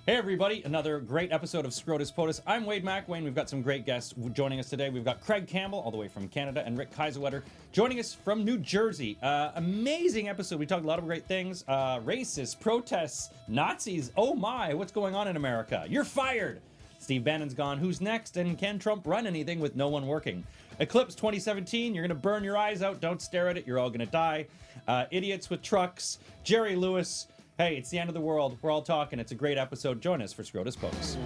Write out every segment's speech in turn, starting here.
Hey everybody, another great episode of Scrotus POTUS. I'm Wade McWayne. We've got some great guests joining us today. We've got Craig Campbell, all the way from Canada, and Rick Kaiserwetter joining us from New Jersey. Amazing episode. We talked a lot of great things. Racists, protests, Nazis. Oh my, what's going on in America? You're fired. Steve Bannon's gone. Who's next? And can Trump run anything with no one working? Eclipse 2017, you're going to burn your eyes out. Don't stare at it. You're all going to die. Idiots with trucks. Jerry Lewis. Hey, it's the end of the world. We're all talking. It's a great episode. Join us for Scrotus POTUS.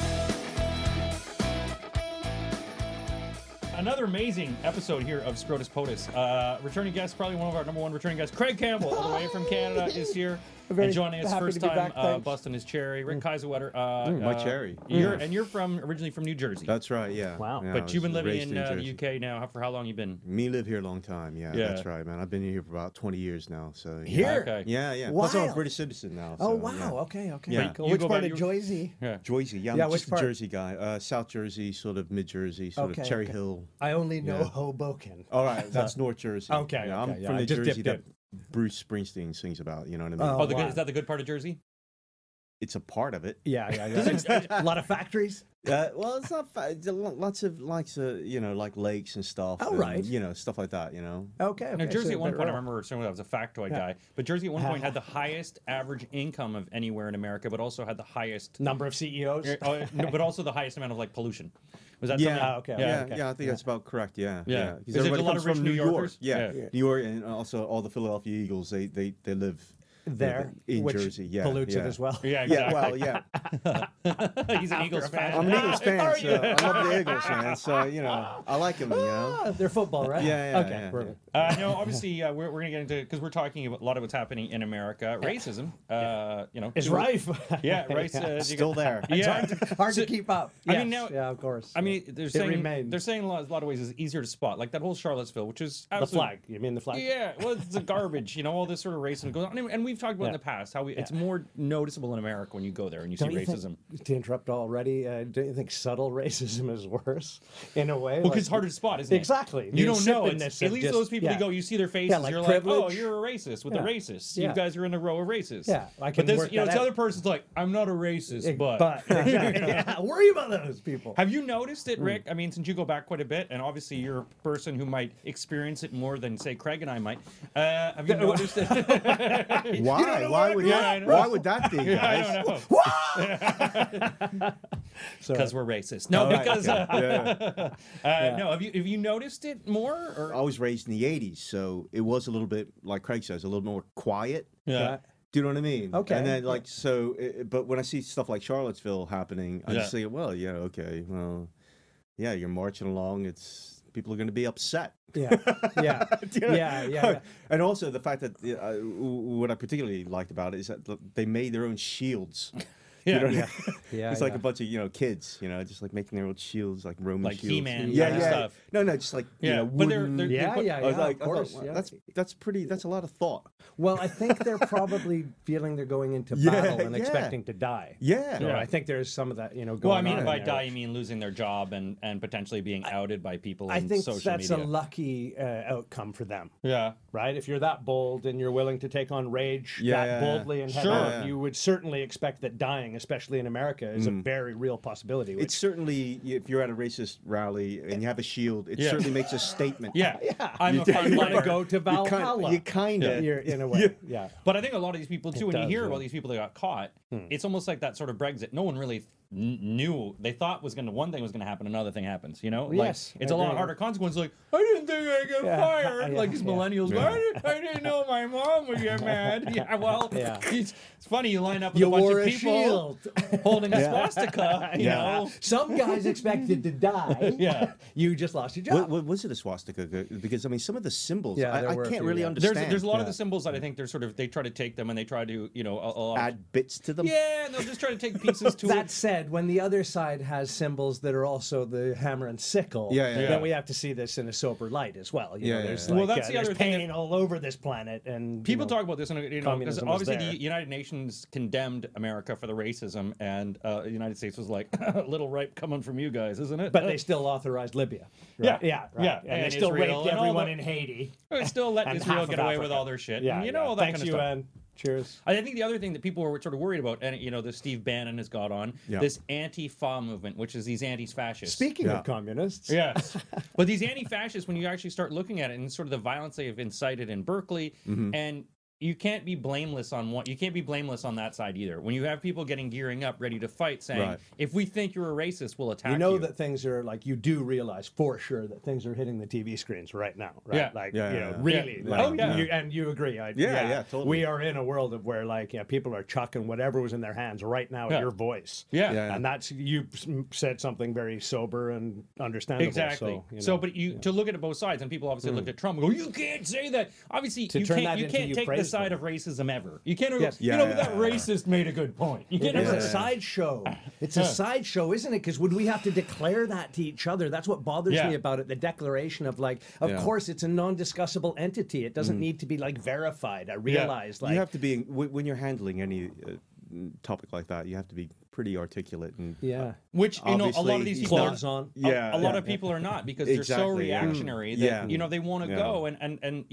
Another amazing episode here of Scrotus POTUS. Returning guest, probably one of our number one returning guests, Craig Campbell, all the way from Canada, is here. And joining us first time, busting his cherry. Rick Kaiserwetter. My cherry. You're originally from New Jersey. That's right, yeah. Wow. Yeah, but you've been living in the UK now. For how long you been? Me live here a long time, yeah. That's right, man. I've been here for about 20 years now. So Here? Okay. Yeah. Wow. Plus I'm a British citizen now. Oh, So, wow. yeah. Okay. Yeah. Cool. Which part of Jersey? Yeah. Jersey, Yeah, I'm which just a part? Jersey guy. South Jersey, sort of mid-Jersey, sort of Cherry Hill. I only know Yeah. Hoboken. All right, that's North Jersey. Okay, Yeah, I'm okay, yeah, from I the just Jersey dipped that Bruce Springsteen sings about, you know what I mean? Oh. Oh, Wow. is that the good part of Jersey? It's a part of it. Yeah. A lot of factories. Well, it's not. Lots of like lakes and stuff. Oh, and, right. Stuff like that. Okay. Now, Jersey so at one they're point, I all- remember someone that was a factoid guy, but Jersey at one point had the highest average income of anywhere in America, but also had the highest Number of CEOs. no, but also the highest amount of like pollution. Was that Yeah. something? Okay. Yeah, okay. I think that's about correct. Yeah. Yeah. Because Is it everybody a lot comes of rich from New New York. Yorkers? Yeah. Yeah. New York, and also all the Philadelphia Eagles. They live There. in which Jersey. Yeah, pollutes yeah. it as well. Yeah, Yeah, exactly. well, yeah. He's an Eagles fan. I'm an Eagles fan, so I love the Eagles, man. So I like them. They're football, right? Yeah, Okay. yeah. Perfect. No, obviously, we're going to get into, because we're talking about a lot of what's happening in America. Racism, It's rife. Yeah, right. Still there. Yeah. Hard to keep up. I Yes. mean, now- yeah, of course. I mean, they're saying remains. a lot of ways it's easier to spot, like that whole Charlottesville, which is the absolute- flag. You mean the flag? Yeah, well, it's the garbage, all this sort of racism goes on, and we've talked about in the past how it's more noticeable in America when you go there and you Don't see you racism. think, to interrupt already, don't you think subtle racism is worse in a way? Well, because it's harder to spot, isn't it? Exactly. You The don't know. It's, insipidness at of least just- those people yeah. you go, you see their faces, like you're like, oh, privilege. you're a racist with the Yeah. racists. Yeah. You guys are in a row of racists. Yeah, I But can this, work this that other out. person's like, I'm not a racist, but. exactly. Yeah, worry about those people. Have you noticed it, Rick? I mean, since you go back quite a bit, and obviously you're a person who might experience it more than, say, Craig and I might. Have you noticed it? Why? Why would that be, guys? I don't know. Because we're racist. No, Right, because okay. no. Have you noticed it more? Or I was raised in the 80s, so it was a little bit, like Craig says, a little more quiet. yeah. Do you know what I mean? Okay. And then, but when I see stuff like Charlottesville happening, I just say, well, yeah, okay, well, yeah, you're marching along. People are going to be upset. Yeah, yeah, yeah. And also the fact that what I particularly liked about it is that they made their own shields. Yeah, You know what I yeah. mean? Yeah, It's like yeah. a bunch of kids, kids, just like making their own shields, like Roman Like shields. He-Man yeah, kind of yeah. stuff. No, just like Yeah, but they're wooden- Yeah, put- yeah, I yeah. was like, of course. I Yeah. thought, that's a lot of thought. Well, I think they're probably feeling they're going into Yeah, battle and yeah. expecting to die. Yeah. So I think there's some of that, going Well, I on. mean, in by there. die, you mean losing their job and potentially being outed by people I on think social that's media. a lucky outcome for them. Yeah. Right? If you're that bold and you're willing to take on rage Yeah, that yeah, boldly and head Sure. on, Yeah. you would certainly expect that dying, especially in America, is a very real possibility. It's certainly, if you're at a racist rally and you have a shield, it certainly makes a statement. Yeah. yeah. I'm a you want to frontliner. go to Valhalla. You kind of. You're in a way. Yeah. But I think a lot of these people too, when you does, hear yeah. about these people that got caught, it's almost like that sort of Brexit. No one really knew. They thought one thing was going to happen, another thing happens. Like, Yes, it's I a lot agree. harder consequences. Like, I didn't think I'd get Yeah, fired. yeah, Like these yeah. millennials. Yeah. I didn't know my mom would get mad. Yeah, well, Yeah. it's funny. You line up with You a bunch wore of a people shield. holding a swastika. You Yeah. know. Some guys expected to die. Yeah. You just lost your job. What was it a swastika? Because I mean, some of the symbols, Yeah, there I were a can't few, really yeah. understand. There's a lot of the symbols that I think they try to take them and they try to a lot of, Add bits to them. yeah, and they'll just try to take pieces to That it. said, when the other side has symbols that are also the hammer and sickle, Yeah, yeah, then yeah. we have to see this in a sober light as well. You Yeah, know, yeah, there's yeah. Well, like, that's the there's other thing pain all over this planet, and People talk about this, and because communism was obviously there. the United Nations condemned America for the racism, and the United States was like, "A little ripe coming from you guys, isn't it?" But they still authorized Libya. Right? Yeah, right. yeah, and they and still Israel raped and all everyone the- in Haiti. They still let and Israel half get of away with Africa. all their shit. Yeah, and yeah. all that Thanks, kind of stuff. UN. Cheers. I think the other thing that people were sort of worried about, and the Steve Bannon has got on this anti-fa movement, which is these anti-fascists. Speaking of communists. Yes. But these anti-fascists, when you actually start looking at it and sort of the violence they have incited in Berkeley, and you can't be blameless on that side either. When you have people gearing up, ready to fight, saying, if we think you're a racist, we'll attack you. You know that things are like, you do realize for sure that things are hitting the TV screens right now, right? Yeah. Like, Yeah. really. Like, and you agree. Totally. We are in a world of where people are chucking whatever was in their hands right now at your voice. Yeah. And that's, you said something very sober and understandable. Exactly. So, but to look at it both sides, and people obviously looked at Trump and go, you can't say that. Obviously, you can't take the side of racism ever. You can't go, that racist made a good point. You can't It's a sideshow. It's a sideshow, isn't it? Because would we have to declare that to each other? That's what bothers me about it. The declaration of of course, it's a non-discussable entity. It doesn't need to be verified. I realize you have to be when you're handling any topic like that. You have to be pretty articulate and which a lot of these people clothes on. A lot of people are not, because they're so reactionary that they want to go and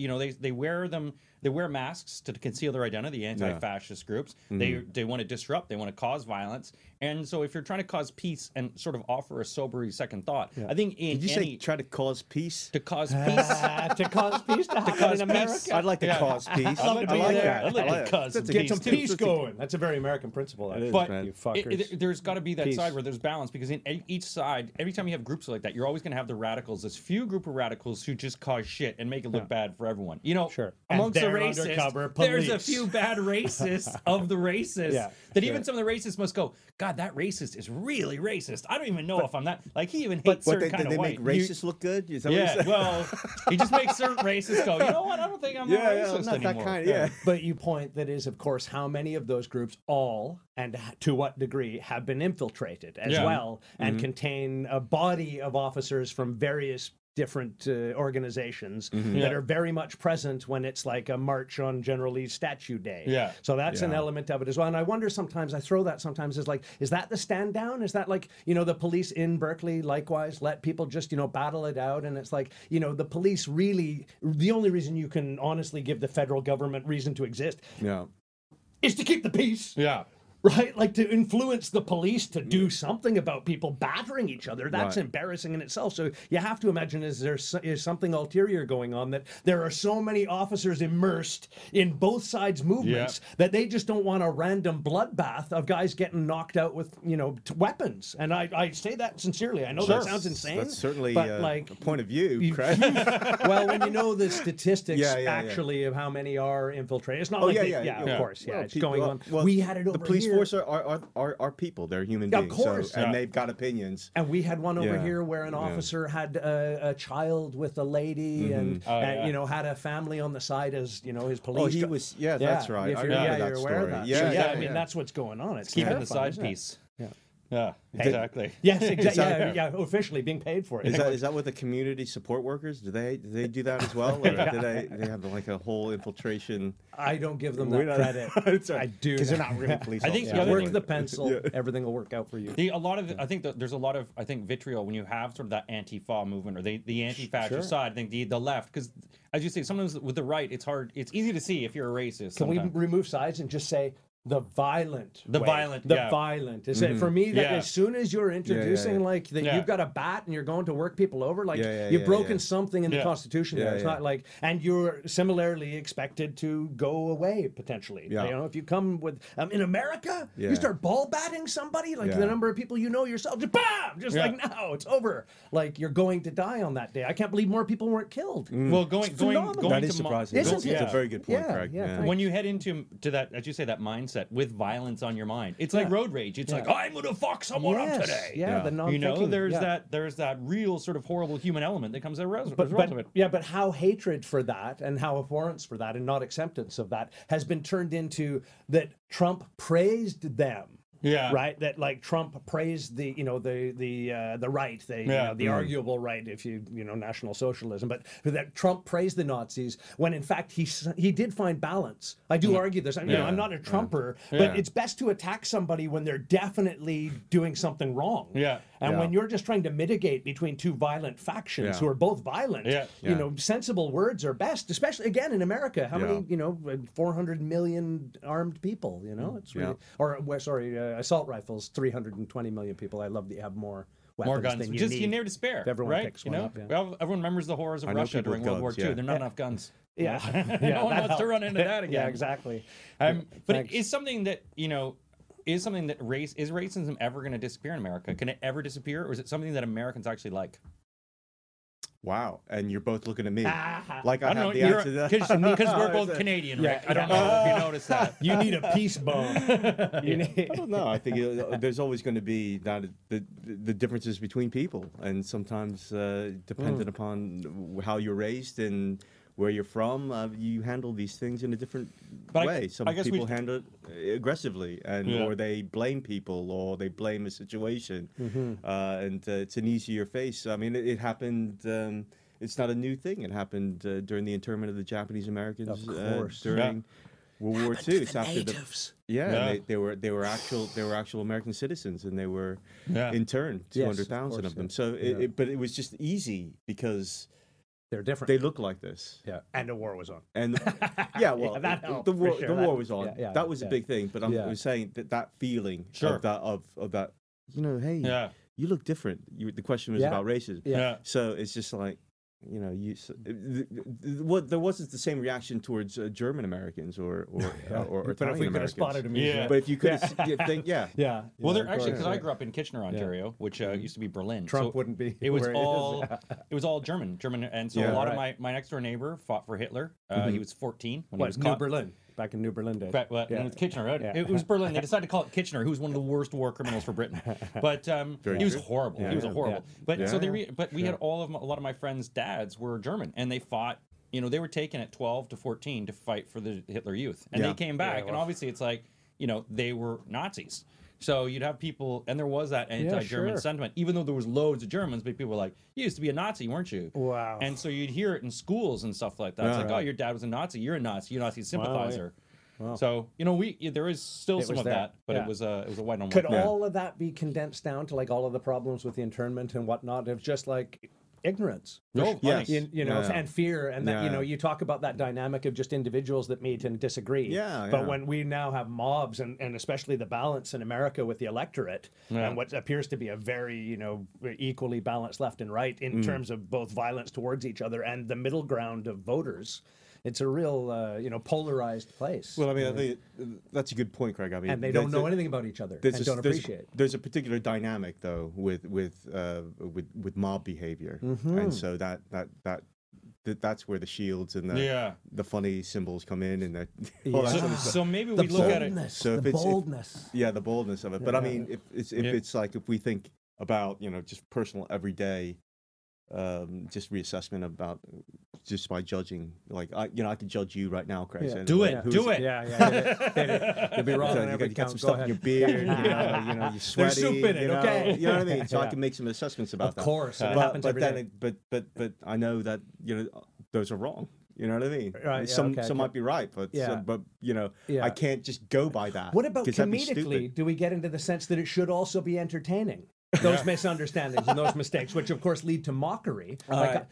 they wear masks to conceal their identity, the anti-fascist groups. They want to disrupt, they want to cause violence. And so if you're trying to cause peace and sort of offer a sober second thought, I think Did you say try to cause peace? To cause peace. To cause peace to happen in America. I'd like to cause peace. I'd love to be there. I'd like to cause Get some peace going. That's a very American principle. But you fuckers. there's got to be that Peace. side where there's balance, because in each side, every time you have groups like that, you're always going to have the radicals, this few group of radicals who just cause shit and make it look bad for everyone. Amongst the racists, there's a few bad racists of the racists that even some of the racists must go, God, that racist is really racist. I don't even know if I'm that. Like, he even hates certain kind of white. They make racists look good? Is that Yeah, well, he just makes certain racists go, you know what, I don't think I'm a racist not anymore. that kind. But you point that is, of course, how many of those groups all, and to what degree, have been infiltrated as well, and contain a body of officers from various different organizations that are very much present when it's like a march on General Lee's statue day. So that's an element of it as well. And I wonder sometimes, I throw that sometimes as is that the stand down? Is that the police in Berkeley likewise let people just, battle it out? And it's the police really, the only reason you can honestly give the federal government reason to exist is to keep the peace. Right? To influence the police to do something about people battering each other. That's embarrassing in itself. So you have to imagine, is something ulterior going on, that there are so many officers immersed in both sides' movements that they just don't want a random bloodbath of guys getting knocked out with, weapons. And I say that sincerely. I know that sounds insane. That's certainly but, a point of view, Craig. Well, when you know the statistics actually of how many are infiltrated, it's not of course. It's going on. Well, we had it over the police here. force are people. They're human beings. Of course. And they've got opinions. And we had one over here where an officer had a child with a lady and had a family on the side as, his police. Oh, he was, that's right. You're aware of that. I mean, that's what's going on. It's keeping the side piece. Yeah, exactly. Yes, exactly. Officially being paid for it. Is that with the community support workers? Do they do that as well? Or do they have a whole infiltration? I don't give them that credit. I do, because they're not really police. I think work the pencil. Everything will work out for you. I think there's a lot of vitriol when you have sort of that anti-fa movement or the anti-fascist side. I think the left, because as you say, sometimes with the right, it's hard. It's easy to see if you're a racist. Can we remove sides and just say the violent violent is it for me that as soon as you're introducing you've got a bat and you're going to work people over, you've broken something in the Constitution there. It's not and you're similarly expected to go away potentially. If you come with in America, you start ball batting somebody, the number of people yourself, just bam, just now it's over. You're going to die on that day. I can't believe more people weren't killed. Well, going that is surprising. It's a very good point, Craig. When you head into that, as you say, that mindset with violence on your mind, it's like road rage. It's I'm gonna fuck someone up today. The non-thinking. There's that real sort of horrible human element that comes as a result of it. But how hatred for that and how abhorrence for that and not acceptance of that has been turned into that Trump praised them Yeah. Right. That like Trump praised the the right, the arguable right, if National Socialism, but that Trump praised the Nazis when in fact he did find balance. I do argue this. I'm not a Trumper, but it's best to attack somebody when they're definitely doing something wrong. Yeah. And when you're just trying to mitigate between two violent factions who are both violent, sensible words are best, especially again in America. How many, 400 million armed people, it's really, assault rifles, 320 million people. I love that you have more weapons more guns. than you Just need. you never despair, If everyone right? picks one up, Everyone remembers the horrors of Russia people during with World War guns, II. There are not enough guns. Yeah. No one wants to run into that again. Yeah, exactly. But Thanks. it is something that is racism ever going to disappear in America? Can it ever disappear, or is it something that Americans actually like? Wow, and you're both looking at me like I I don't have the know, answer to that. because we're both Canadian, Rick. I don't know if you noticed that. You need a peace bomb. I don't know. I think there's always going to be the differences between people, and sometimes dependent upon how you're raised and where you're from, you handle these things in a different way. Some people handle it aggressively, or they blame people, or they blame a situation, and it's an easier face. I mean, it happened. It's not a new thing. It happened during the internment of the Japanese Americans during World War II. It's after natives. they were actual American citizens, and they were interned, 200,000 of them. So, but it was just easy because they're different. They look like this. Yeah, and the war was on. And that helped, the war, for sure. the war was on. Yeah, that was a big thing. But I'm saying that feeling of that. Hey, you look different. The question was about racism. Yeah. So it's just like, there wasn't the same reaction towards German Americans or Italian But if we could have Americans. spotted them, But if you could think, Well, they're actually, because I grew up in Kitchener, Ontario, which used to be Berlin. Trump wouldn't be. It was where all it was all German, and so a lot of my next door neighbor fought for Hitler. He was 14 when he was New caught. Berlin. Back in New Berlin days. It was Kitchener, right? It was Berlin. They decided to call it Kitchener, who was one of the worst war criminals for Britain. But he was horrible. He was horrible. But so we had a lot of my friends' dads were German, and they fought. They were taken at 12 to 14 to fight for the Hitler Youth, and they came back. And obviously, it's like they were Nazis. So you'd have people, and there was that anti-German sentiment, even though there was loads of Germans, but people were like, you used to be a Nazi, weren't you? Wow. And so you'd hear it in schools and stuff like that. It's like, oh, your dad was a Nazi, you're a Nazi, you're a Nazi sympathizer. Wow. So, there is still some of that, but it was a white on white. Could all of that be condensed down to like all of the problems with the internment and whatnot of just like ignorance? Yes. And fear, and that you talk about that dynamic of just individuals that meet and disagree. But when we now have mobs, and especially the balance in America with the electorate, and what appears to be a very equally balanced left and right in terms of both violence towards each other and the middle ground of voters. It's a real, polarized place. Well, I mean, I think that's a good point, Craig. I mean, and they don't know anything about each other and don't appreciate. There's a particular dynamic, though, with mob behavior, and so that's where the shields and the funny symbols come in, and so maybe we look at it. So the boldness. The boldness of it. But I mean, if we think about just personal everyday. Just reassessment about just by judging, like I could judge you right now, Craig. Yeah. Do it. Yeah. You'll be wrong. You got some stuff in your beard. You're sweaty. There's soup in it. Okay. You know what I mean? So I can make some assessments about that. Of course, it happens every day. But I know that those are wrong. You know what I mean? Right. Some might be right, but I can't just go by that. What about comedically? Do we get into the sense that it should also be entertaining? Those misunderstandings and those mistakes, which of course lead to mockery. That's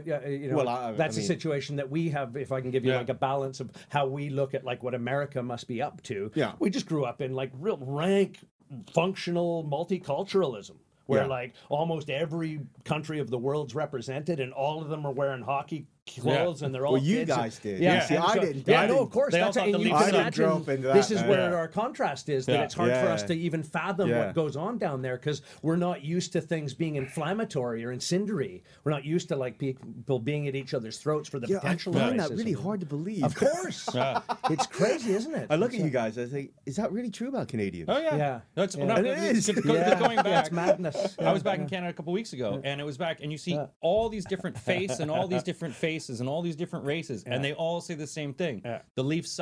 a situation that we have. If I can give you like a balance of how we look at like what America must be up to. Yeah. We just grew up in like real rank, functional multiculturalism, where like almost every country of the world's represented, and all of them are wearing hockey clothes, and they're all you kids guys did. Yeah, see, I didn't. Yeah, I know, of course. That's and you can imagine this is where our contrast is, that it's hard for us to even fathom what goes on down there, because we're not used to things being inflammatory or incendiary. We're not used to like people being at each other's throats for the potential I of find racism. that really hard to believe. Of course. It's crazy, isn't it? I look at you guys, I think, is that really true about Canadians? Oh, yeah. Yeah. That's it is. Going back. It's madness. I was back in Canada a couple weeks ago, and it was back, and you see all these different faces and all these different faces and all these different races, and they all say the same thing. The Leafs suck.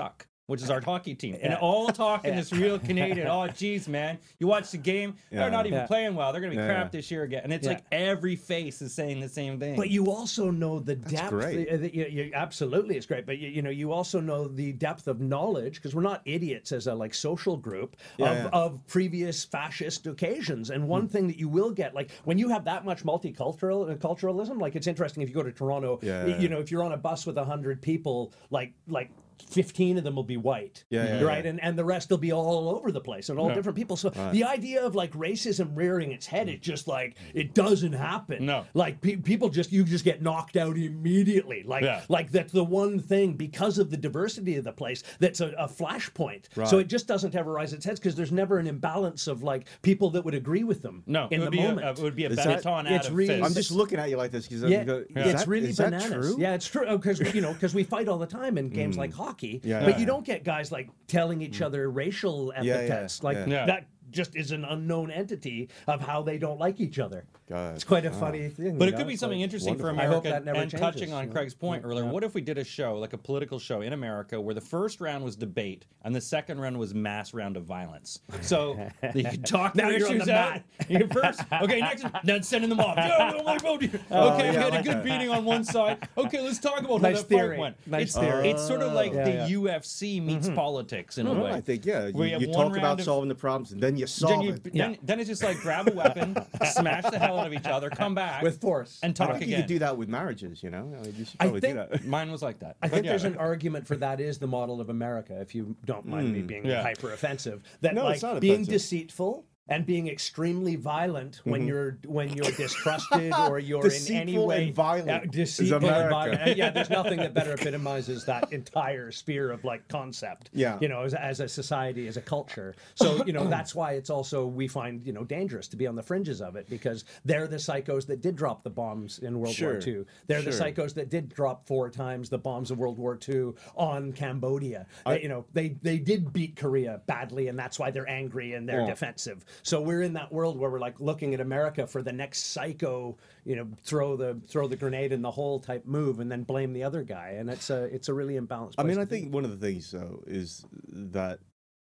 which is our hockey team, and all talking this real Canadian. Oh, geez, man, you watch the game, they're not even playing well. They're going to be crap this year again, and it's like every face is saying the same thing. But you also know the depth. Great. Absolutely, it's great. But you also know the depth of knowledge, because we're not idiots as a like social group of previous fascist occasions. And one thing that you will get, like when you have that much multiculturalism, like it's interesting if you go to Toronto, if you're on a bus with 100 people, like 15 of them will be white, right? And the rest will be all over the place and all different people. So the idea of like racism rearing its head, it's just like, it doesn't happen. No. Like people you just get knocked out immediately. Like that's the one thing, because of the diversity of the place, that's a flashpoint. Right. So it just doesn't ever rise its head, because there's never an imbalance of like people that would agree with them in the moment. It would be a Is baton that- out it's of really- fist. I'm just looking at you like this because it's really is bananas. That true? Yeah, it's true. Because we fight all the time in games like hockey, but you don't get guys like telling each other racial epithets. That just is an unknown entity of how they don't like each other. God. It's quite a funny thing. But it could be something interesting for I hope America. that never And changes. touching on Craig's point earlier, what if we did a show, like a political show in America, where the first round was debate and the second round was mass round of violence? So you could talk Now their you're on issues the out. mat. You're first. Okay, next. Then sending them off. Yeah, we don't want to vote here. Okay, we had a good beating on one side. Okay, let's talk about how Nice that theory. fight went. Nice theory. It's sort of like Yeah, the yeah. UFC meets politics in a way. I think Where you have you one talk round about of- solving the problems and then you solve it. Then it's just like grab a weapon, smash the hell out of each other, come back with force. and I talk think you again. could do that with marriages. You know, you should I probably do think- that. Mine was like that. I But think yeah. there's an argument for that is the model of America, if you don't mind me being hyper offensive. That No, like it's not being offensive. deceitful and being extremely violent when you're distrusted or you're in any Deceitful way and violent is deceitful and America. violent. Yeah, there's nothing that better epitomizes that entire sphere of like concept. Yeah. As a society, as a culture. So that's why it's also, we find dangerous to be on the fringes of it, because they're the psychos that did drop the bombs in World War II. They're the psychos that did drop 4 times the bombs of World War II on Cambodia. They did beat Korea badly, and that's why they're angry and they're defensive. So we're in that world where we're like looking at America for the next psycho, throw the grenade in the hole type move and then blame the other guy, and it's a really imbalanced I place mean, I to be. think one of the things though is that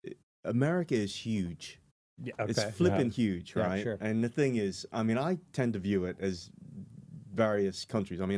America is huge. Yeah, It's okay. flipping huge, Yeah, right? sure. And the thing is, I mean, I tend to view it as various countries. I mean,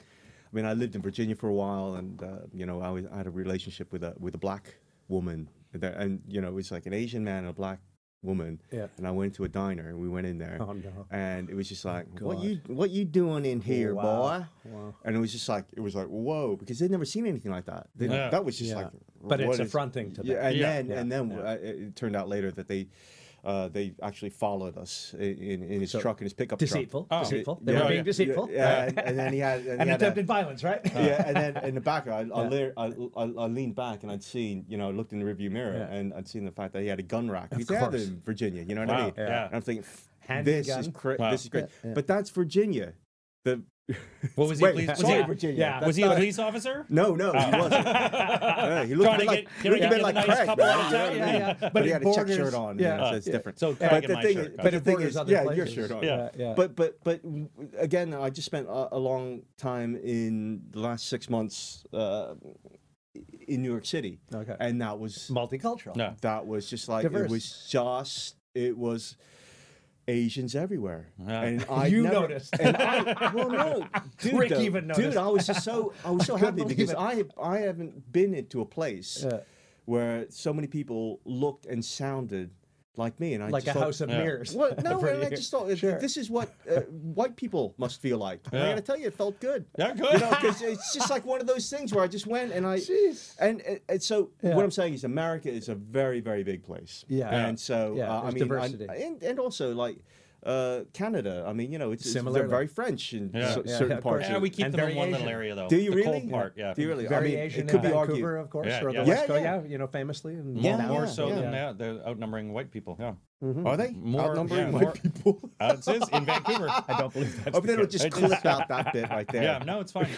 I lived in Virginia for a while, and I had a relationship with a black woman, and it was like an Asian man and a black woman. Yeah. And I went to a diner, and we went in there. Oh, no. And it was just like, God. what you doing in here, Wow. boy? Wow. And it was just like, whoa, because they'd never seen anything like that. Yeah. That was just Yeah. like, But what it's is- affronting to them. Yeah, and Yeah. then it turned out later that they actually followed us in his truck, in his pickup Deceitful. truck. Deceitful. Yeah. They were Yeah, being yeah. deceitful. Yeah, and then he had And attempted violence, right? yeah, and then in the back, I leaned back and I'd seen, looked in the rearview mirror, Yeah. and I'd seen the fact that he had a gun rack. Because Of they had course. it in Virginia, you know what Wow, I mean? yeah. And I'm thinking, Handy this gun. is Wow. this is great. Yeah. But that's Virginia. What was he? Wait, Police, was sorry, he, Virginia. Yeah. was he a police officer? No, he wasn't. Yeah, he looked Trying a to bit like, get- get a like nice Craig, couple man. of You know times. what I mean? Yeah. But he had a check borders- shirt on. yeah. So it's different. So but Craig the in my thing shirt. is, But but it the thing borders is, other yeah, your places. shirt on. Yeah. But again, I just spent a long time in the last 6 months in New York City. Okay. And that was Multicultural. No. that was just like Diverse. it was Asians everywhere. Yeah. And I You never, noticed. And well, no, dude, Rick though, even dude, noticed. I was so happy believe because it. I haven't been into a place Yeah. where so many people looked and sounded like me, and I Like just a thought, house of Yeah. mirrors. What? No, For and I you. just thought Sure. this is what white people must feel like. And I Yeah. gotta tell you, it felt good. Yeah, good. You know, because it's just like one of those things where I just went and I Jeez. and so Yeah. what I'm saying is America is a very, very big place. Yeah. And so Yeah, I there's mean, diversity. and also like. Canada. I mean, it's they're Similarly. very French in Yeah. certain of parts. course. Yeah, we keep And them in very one little Asian. area though. Do you the really? cold part, yeah. Do you really? I Very mean, Asian it could in be Vancouver, argued. of course, Yeah, or the yeah. West Yeah, Coast. yeah. Yeah, famously. And Yeah, now More we're- so yeah. than they're outnumbering white people. Yeah. Are they More- outnumbering yeah, white more- people? It says in Vancouver. I don't believe that's Oh, but then the it'll case. just clip out that bit right there. Yeah, no, it's fine.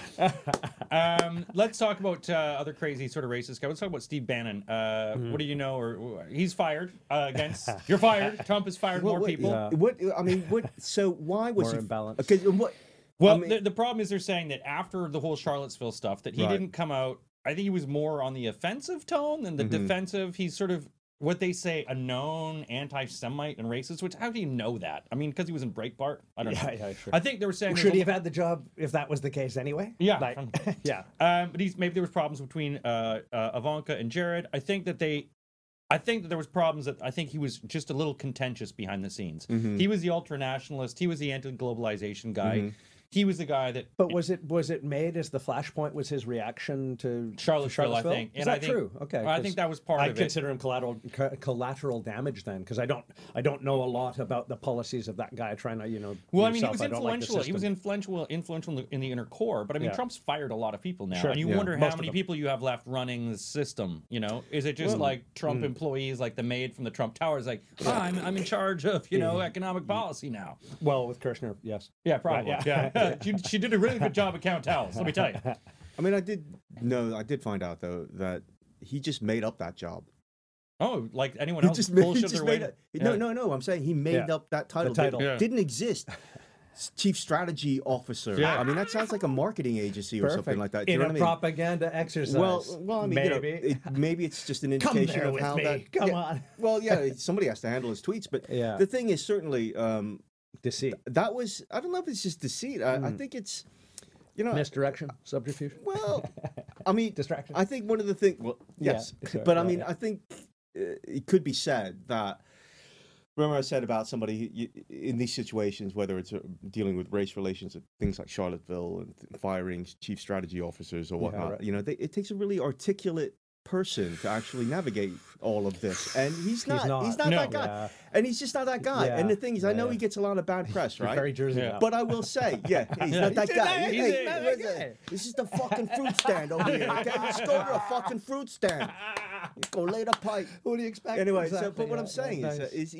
Let's talk about other crazy sort of racist guys. Let's talk about Steve Bannon. What do you know? Or he's fired against. You're fired. Trump has fired more people. What? I mean, what? So why was More he? imbalance. Okay, what? Well, I mean- the problem is they're saying that after the whole Charlottesville stuff, that he Right. didn't come out. I think he was more on the offensive tone than the defensive. He's sort of what they say, a known anti-Semite and racist. Which how do you know that? I mean, because he was in Breitbart. I don't know. Yeah, sure. I think they were saying Should he have had the job if that was the case anyway? Yeah, Like, yeah. But maybe there was problems between Ivanka and Jared. I think that there was problems that I think he was just a little contentious behind the scenes. He was the ultra-nationalist. He was the anti-globalization guy. He was the guy that. But was it made as the flashpoint was his reaction to Charlottesville, I think. Is that true? Okay, I think that was part of it. I consider him collateral damage then, because I don't know a lot about the policies of that guy. Trying to Well, I mean, he was influential. He was influential in the inner core. But I mean, Trump's fired a lot of people now, and you wonder how many people you have left running the system. Is it just like Trump employees, like the maid from the Trump Towers, like I'm in charge of economic policy now? Well, with Kirshner, yes. Yeah, probably. Yeah. She did a really good job at Count Towels, let me tell you. I mean, I did find out though that he just made up that job. Oh, like anyone else bullshit their way? No. I'm saying he made up that title. The title. Didn't exist. Chief Strategy Officer. Yeah. I mean, that sounds like a marketing agency or something like that. Do In you know a what I mean? propaganda exercise. Well, I mean, maybe. Maybe it's just an Come indication there of with how me. that. Come on. Well, yeah, somebody has to handle his tweets, but the thing is certainly Deceit. that was. I don't know if it's just deceit. I think it's. Misdirection, subterfuge. Well, I mean, Distraction. I think one of the things. Well, yes, sure, but I mean, I think it could be said that. Remember, I said about somebody in these situations, whether it's dealing with race relations, things like Charlottesville and firing chief strategy officers or whatnot. right. It takes a really articulate person to actually navigate all of this, and he's not that guy, and he's just not that guy. Yeah. And the thing is, I know he gets a lot of bad press, right? Very Jersey. now. But I will say, he's not that guy. He's not that guy. This is the fucking fruit stand over here. Okay, let's go to a fucking fruit stand. Go lay the pipe. What do you expect? Anyway, Exactly, but what I'm yeah, saying nice. is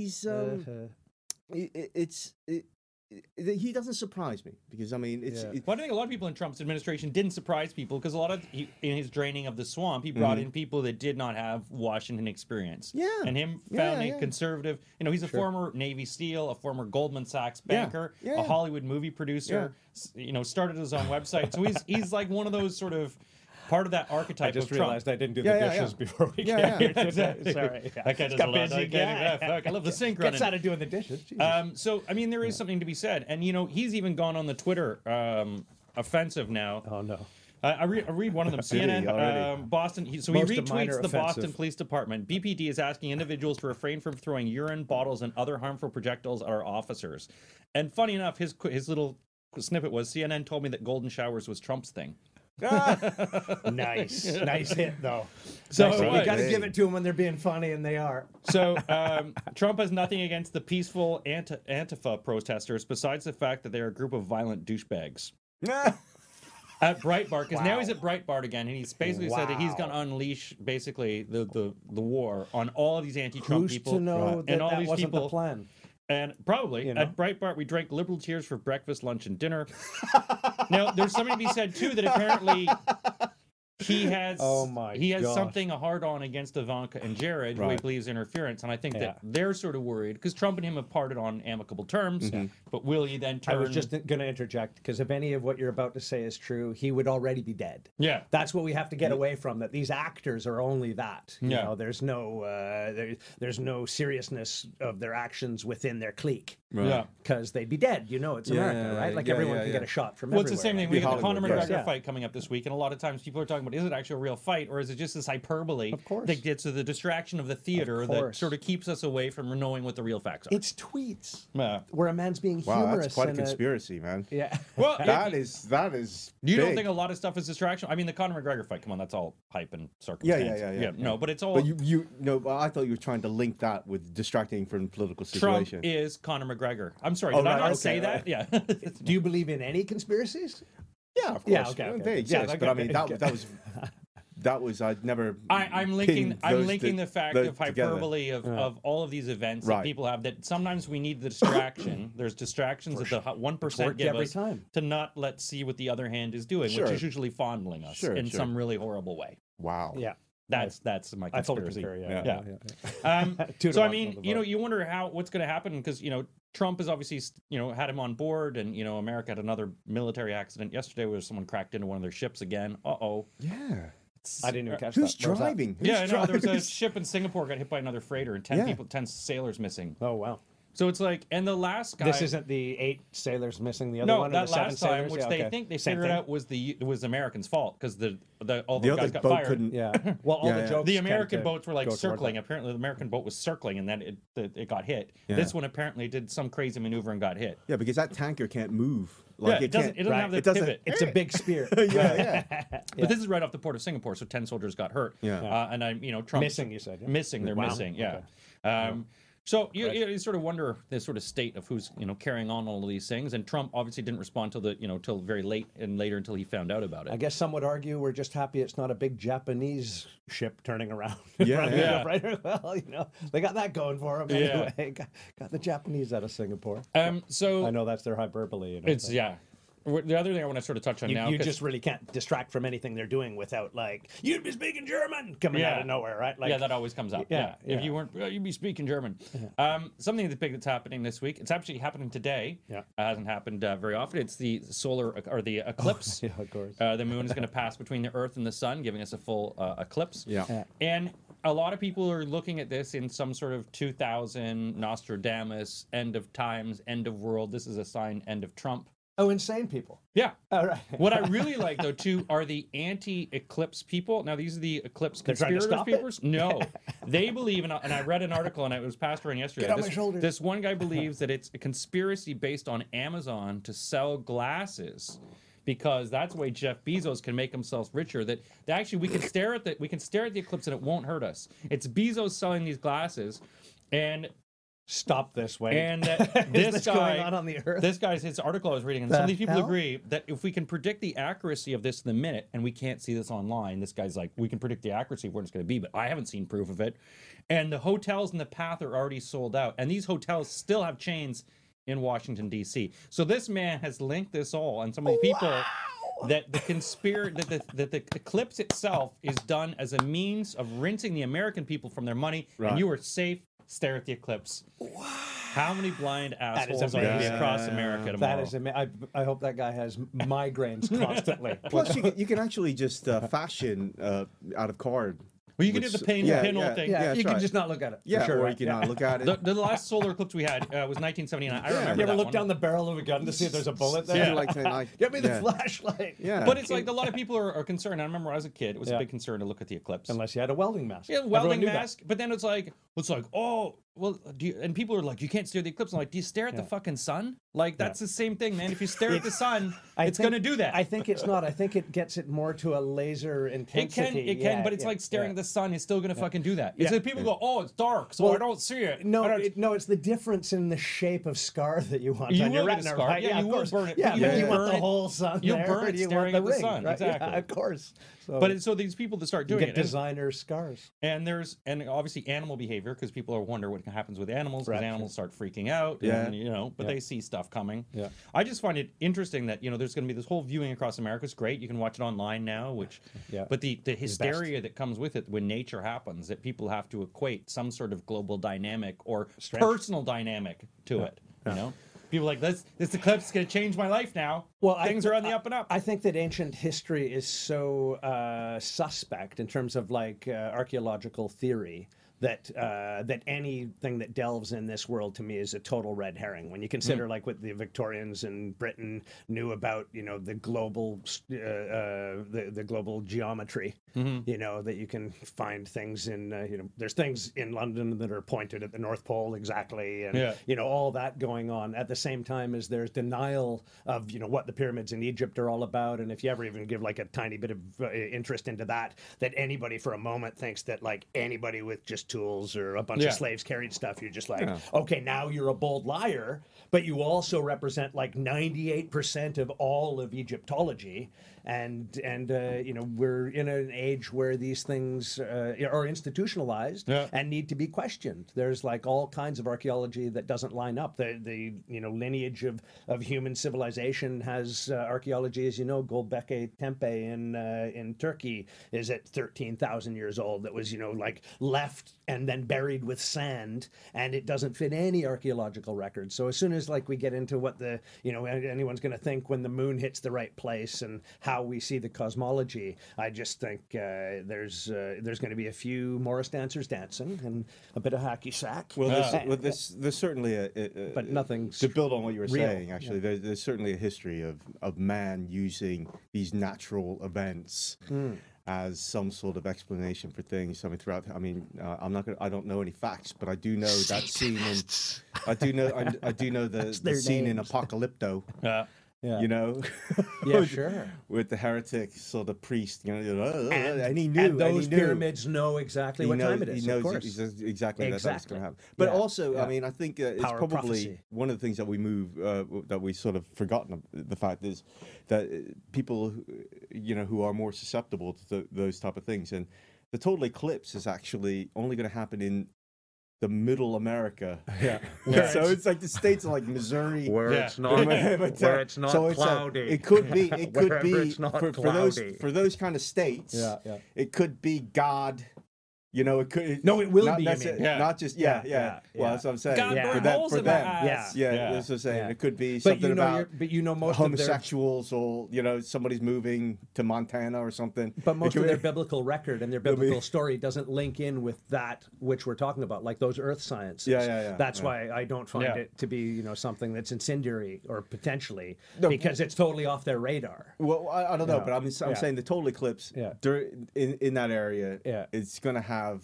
he doesn't surprise me because I mean Well, I think a lot of people in Trump's administration didn't surprise people because a lot of in his draining of the swamp, he brought in people that did not have Washington experience. Yeah. And him founding conservative. He's a former Navy SEAL, a former Goldman Sachs banker, a Hollywood movie producer. Started his own website. So he's like one of those sort of. Part of that archetype I just of realized Trump. I didn't do the dishes before we came here. Exactly. Sorry. That guy does a lot. I love the sink running. Gets out of doing the dishes. Jesus. So, I mean, there is something to be said. And, he's even gone on the Twitter offensive now. Oh, no. I read one of them. CNN, already. Boston. He Most retweets the offensive. Boston Police Department. BPD is asking individuals to refrain from throwing urine bottles and other harmful projectiles at our officers. And funny enough, his little snippet was CNN told me that golden showers was Trump's thing. Nice hit though. So you what? got to give it to them when they're being funny, and they are. So Trump has nothing against the peaceful Antifa protesters, besides the fact that they're a group of violent douchebags. At Breitbart, because now he's at Breitbart again, and he's basically said that he's going to unleash basically the war on all of these anti-Trump Who's people to know and that all that these wasn't people. the plan? And probably at Breitbart, we drank liberal tears for breakfast, lunch, and dinner. Now, there's something to be said too that apparently he has something a hard on against Ivanka and Jared, who he believes interference, and I think that they're sort of worried because Trump and him have parted on amicable terms. But will he then turn? I was just going to interject because if any of what you're about to say is true, he would already be dead. Yeah, that's what we have to get away from. That these actors are only that. You know, there's no there's no seriousness of their actions within their clique. Right. Yeah, because they'd be dead. It's America, right? Like everyone can get a shot from everywhere. Well, it's the same thing. We got the Conor Hollywood, McGregor fight coming up this week, and a lot of times people are talking about, is it actually a real fight, or is it just this hyperbole that gets to the distraction of the theater that sort of keeps us away from knowing what the real facts are? It's tweets where a man's being humorous. Wow, that's quite a conspiracy, man. Yeah. Well, that is. You big. don't think a lot of stuff is distraction? I mean, the Conor McGregor fight. Come on, that's all hype and circumstance. Yeah. No, but it's all. But I thought you were trying to link that with distracting from the political Trump situation. is Conor McGregor. I'm sorry. Did I not say that? Yeah. Do you believe in any conspiracies? Yeah, of course. Yeah, okay. They exist, but I mean that was I'd never. I'm linking the fact of hyperbole together. of all of these events that people have. That sometimes we need the distraction. There's distractions that the 1% give us to not let's see what the other hand is doing, which is usually fondling us in some really horrible way. Wow. Yeah. That's my conspiracy. So I mean, you wonder what's going to happen because Trump has obviously had him on board, and America had another military accident yesterday where someone cracked into one of their ships again. Yeah. I didn't even catch Who's that. Where was that? driving? Who's Yeah, no, there was a driving? ship in Singapore got hit by another freighter and 10 Yeah. people, 10 sailors missing. Oh, wow. So it's like, and the last guy. This isn't the 8 sailors missing the other no, one? Or that the 7 last time, sailors? which Yeah, they okay. think they Same figured thing? out was the Americans' fault because all The the other guys got boat fired. couldn't. Yeah. Well, all Yeah, the yeah. jokes. The tend American to boats were like go toward circling. that. Apparently, the American boat was circling, and then it got hit. Yeah. This one apparently did some crazy maneuver and got hit. Yeah, because that tanker can't move. Like Yeah, it doesn't. can't. It doesn't right. have the It doesn't- pivot. It's a big spear. Yeah, yeah. But this is right off the port of Singapore, so 10 soldiers got hurt. Yeah. And Trump Missing, you said. Yeah? missing. They're Wow. missing. Yeah. Okay. So you sort of wonder the sort of state of who's carrying on all of these things, and Trump obviously didn't respond till till very late and later until he found out about it. I guess some would argue we're just happy it's not a big Japanese ship turning around. Yeah, Running yeah. up right- Well, they got that going for them Yeah. anyway. Got the Japanese out of Singapore. So I know that's their hyperbole. it's but- yeah. The other thing I want to sort of touch on now, You 'cause- just really can't distract from anything they're doing without like you'd be speaking German coming out Yeah. of nowhere, right? Like, yeah, that always comes up. Yeah, Yeah, if yeah. you weren't, you'd be speaking German. Something that's big that's happening this week. It's actually happening today. Yeah. It hasn't happened very often. It's the solar or the eclipse. yeah, of course. The moon is going to pass between the Earth and the Sun, giving us a full eclipse. Yeah. Yeah. And a lot of people are looking at this in some sort of 2000 Nostradamus, end of times, end of world. This is a sign, end of Trump. Oh, insane people. Yeah. All right. What I really like, though, too, are the anti-eclipse people. Now, these are the eclipse They're trying to conspirators stop it? papers. No, they believe, and I read an article, and it was passed around yesterday. Get on my shoulders. This one guy believes that it's a conspiracy based on Amazon to sell glasses, because that's the way Jeff Bezos can make himself richer. That actually we can stare at the eclipse and it won't hurt us. It's Bezos selling these glasses, and Stop this way. and Is this going guy, on the Earth? this guy's his article I was reading, and some of The these people hell? agree that if we can predict the accuracy of this in the minute, and we can't see this online, this guy's like, we can predict the accuracy of where it's going to be, but I haven't seen proof of it. And the hotels in the path are already sold out, and these hotels still have chains in Washington D.C. So this man has linked this all, and some of these people. That the eclipse itself is done as a means of rinsing the American people from their money, Right. and you are safe. Stare at the eclipse. Wow! How many blind is assholes are going to be amazing. across America tomorrow? That is I hope that guy has migraines constantly. Plus, you can actually just fashion out of card. Well, you can do which- the pinhole yeah, thing. Yeah, Yeah, you that's can right. just not look at it. Yeah, for sure, or right? you cannot look at it. The last solar eclipse we had was 1979. I remember You that ever look one. down the barrel of a gun to see if there's a bullet there? Yeah. Like, Get me the yeah. flashlight. Yeah. But it's like a lot of people are concerned. I remember when I was a kid, it was Yeah. a big concern to look at the eclipse. Unless you had a welding mask. Yeah, Everyone welding knew that. mask. But then it's like, oh, well, and people are like, you can't stare at the eclipse. I'm like, do you stare at the fucking sun? Like, that's the same thing, man. If you stare at the sun, it's going to do that. I think it's not. I think it gets it more to a laser intensity. It can, but it's like staring at the sun is still going to fucking do that. It's Yeah. like people go, oh, it's dark, so Well, I don't see it. No, I don't- no, it's the difference in the shape of scar that you want You on your will get a retina. scar. Right? Yeah, you of will course. burn it. Yeah, You but will you want burn the it. whole sun You'll there, burn or it do you staring want the at the ring, sun, right? exactly. Yeah, of course. So But so these people that start you doing get it, designer scars. and obviously animal behavior, because people are wondering what happens with animals, because Right. animals start freaking out, Yeah. and, but Yeah. they see stuff coming. Yeah. I just find it interesting that there's going to be this whole viewing across America. It's great. You can watch it online now, Yeah. but the hysteria that comes with it when nature happens, that people have to equate some sort of global dynamic or Strange. personal dynamic to it. People are like, this eclipse is going to change my life now. Well, Things are on the up and up. I think that ancient history is so suspect in terms of like archaeological theory that that anything that delves in this world to me is a total red herring. When you consider like what the Victorians in Britain knew about, the global the global geometry, that you can find things in there's things in London that are pointed at the North Pole exactly, and all that going on at the same time as there's denial of what the pyramids in Egypt are all about. And if you ever even give like a tiny bit of interest into that anybody for a moment thinks that like anybody with just tools or a bunch of slaves carried stuff, you're just like, okay, now you're a bold liar, but you also represent like 98% of all of Egyptology. And we're in an age where these things are institutionalized and need to be questioned. There's like all kinds of archaeology that doesn't line up. The lineage of human civilization has archaeology, as you know, Göbekli Tepe in Turkey is at 13,000 years old. That was like left and then buried with sand, and it doesn't fit any archaeological record. So as soon as like we get into what the anyone's going to think when the moon hits the right place and how we see the cosmology, I just think there's going to be a few Morris dancers dancing and a bit of hacky sack. Well, there's certainly but nothing to build on what you were real. saying. Actually, there's certainly a history of man using these natural events as some sort of explanation for things. I mean, throughout. I mean, I don't know any facts, but I do know that scene in. I do know the scene in Apocalypto. Yeah. You know, Yeah, sure. with the heretic sort of priest, and he knew, and those he knew. pyramids know exactly what time it is. He knows of course. exactly that's going to happen. But Yeah, also, yeah. I mean, I think it's Power of probably prophecy. one of the things that that we sort of forgotten. The fact is that people, who are more susceptible to those type of things, and the total eclipse is actually only going to happen in the middle America. Yeah. So it's like the states are like Missouri, Where Yeah. it's not where it's not so cloudy. it could be Wherever it's not for cloudy. those kind of states. Yeah. It could be God. It could. No, it will not be, you necessar- mean. Yeah. Not just Yeah. Well, that's what I'm saying. God Yeah. burn For holes for in my them. ass. Yeah, Yeah. that's what I'm saying. Yeah. It could be But something about most homosexuals, or somebody's moving to Montana or something. But most It of could their be- biblical record and their biblical story doesn't link in with that which we're talking about, like those earth sciences. Yeah. That's why I don't find Yeah. it to be, something that's incendiary or potentially, No, because it's totally off their radar. Well, I don't know, Yeah. but I'm Yeah. saying the total eclipse Yeah. in that area, Yeah. it's going to have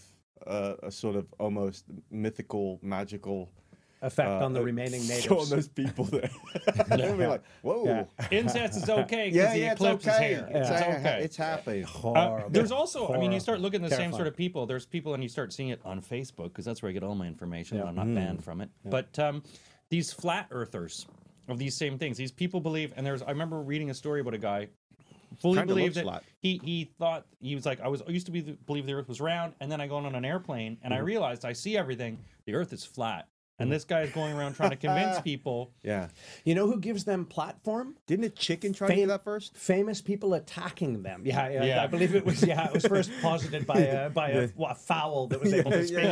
a sort of almost mythical, magical Effect on the remaining on natives. those people there. They'll be like, whoa. Yeah. Incest is okay because the it's eclipse okay. is here. It's, It's okay. it's happening. Horrible. There's also, I mean, you start Horrible. looking at the same Terrifying. sort of people. There's people, and you start seeing it on Facebook because that's where I get all my information. And I'm not banned from it. But these flat earthers of these same things, these people believe, and I remember reading a story about a guy fully Kinda believed looks that flat. he thought he was like, I used to believe the earth was round, and then I go on an airplane and I realized I see everything. The earth is flat. And this guy is going around trying to convince people. Yeah. You know who gives them platform? Didn't a chicken try to do that first? Famous people attacking them. Yeah, Yeah. I believe it was. Yeah, it was first posited by a fowl that was able to speak.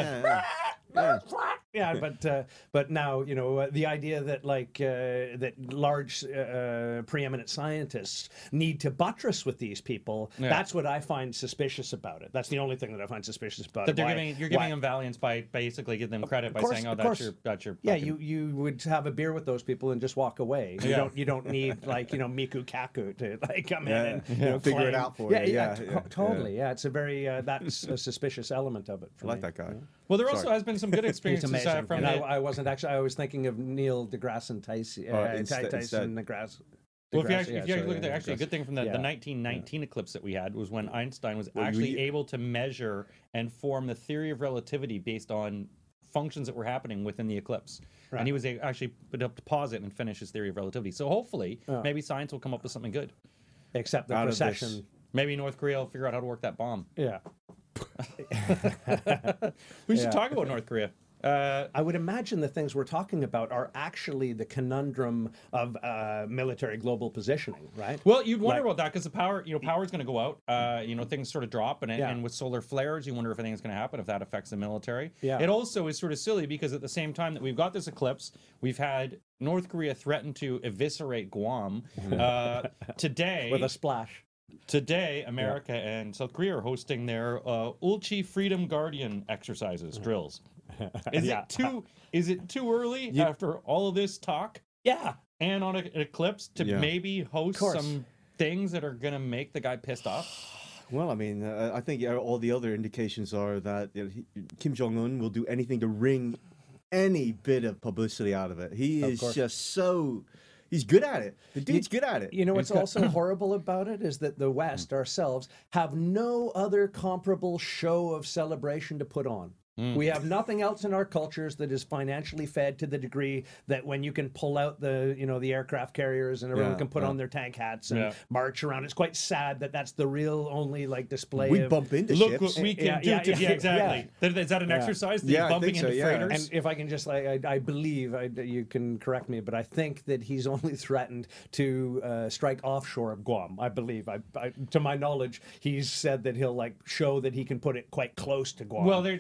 Yeah, but now the idea that that large preeminent scientists need to buttress with these people. Yeah. That's what I find suspicious about it. That's the only thing that I find suspicious about That it. you're giving them valiance by basically giving them credit by course, saying, "Oh, of that's course. your." Yeah, fucking-" you would have a beer with those people and just walk away. You don't need Miku Kaku to come in and Figure it claim- out for you. Yeah, totally. Yeah, it's a very that's a suspicious element of it. For I like me. that guy. Well, there also Sorry. has been some good He's experiences amazing. from And the. I wasn't actually. I was thinking of Neil deGrasse Tyson. Instead. Tyson deGrasse. Well, if you deGrasse, actually, yeah, if you sorry, look at the yeah, actually a deGrasse. good thing from the Yeah. 1919 eclipse that we had was when Einstein was Well, actually able to measure and form the theory of relativity based on functions that were happening within the eclipse. Right. And he was actually put up to pause it and finish his theory of relativity. So hopefully, maybe science will come up with something good. Except the Out of this. procession. Maybe North Korea will figure out how to work that bomb. Yeah. We should Yeah. talk about North Korea. I would imagine the things we're talking about are actually the conundrum of military global positioning, right? Well, you'd wonder Like- about that because the power, power is going to go out. Things sort of drop, Yeah. and with solar flares, you wonder if anything's going to happen if that affects the military. Yeah. It also is sort of silly because at the same time that we've got this eclipse, we've had North Korea threaten to eviscerate Guam. Today, With a splash. Today, America and South Korea are hosting their Ulchi Freedom Guardian exercises, drills. Is it too early after all of this talk Yeah. and on an eclipse to Yeah. maybe host course. some things that are going to make the guy pissed off? Well, I mean, I think all the other indications are that Kim Jong-un will do anything to wring any bit of publicity out of it. He is course. just so... He's good at it. The dude's good at it. You know what's also horrible about it is that the West, ourselves, have no other comparable show of celebration to put on. We have nothing else in our cultures that is financially fed to the degree that when you can pull out the aircraft carriers and everyone Yeah, can put yeah. on their tank hats and Yeah. march around. It's quite sad that that's the real only display We of... bump into Look ships. what we can Yeah, do. yeah, yeah, Exactly. Is that an exercise? The Yeah, I bumping think so, into yeah. freighters? And if I can just, I believe, you can correct me, but I think that he's only threatened to strike offshore of Guam. I believe, to my knowledge, he's said that he'll show that he can put it quite close to Guam. Well, they're saying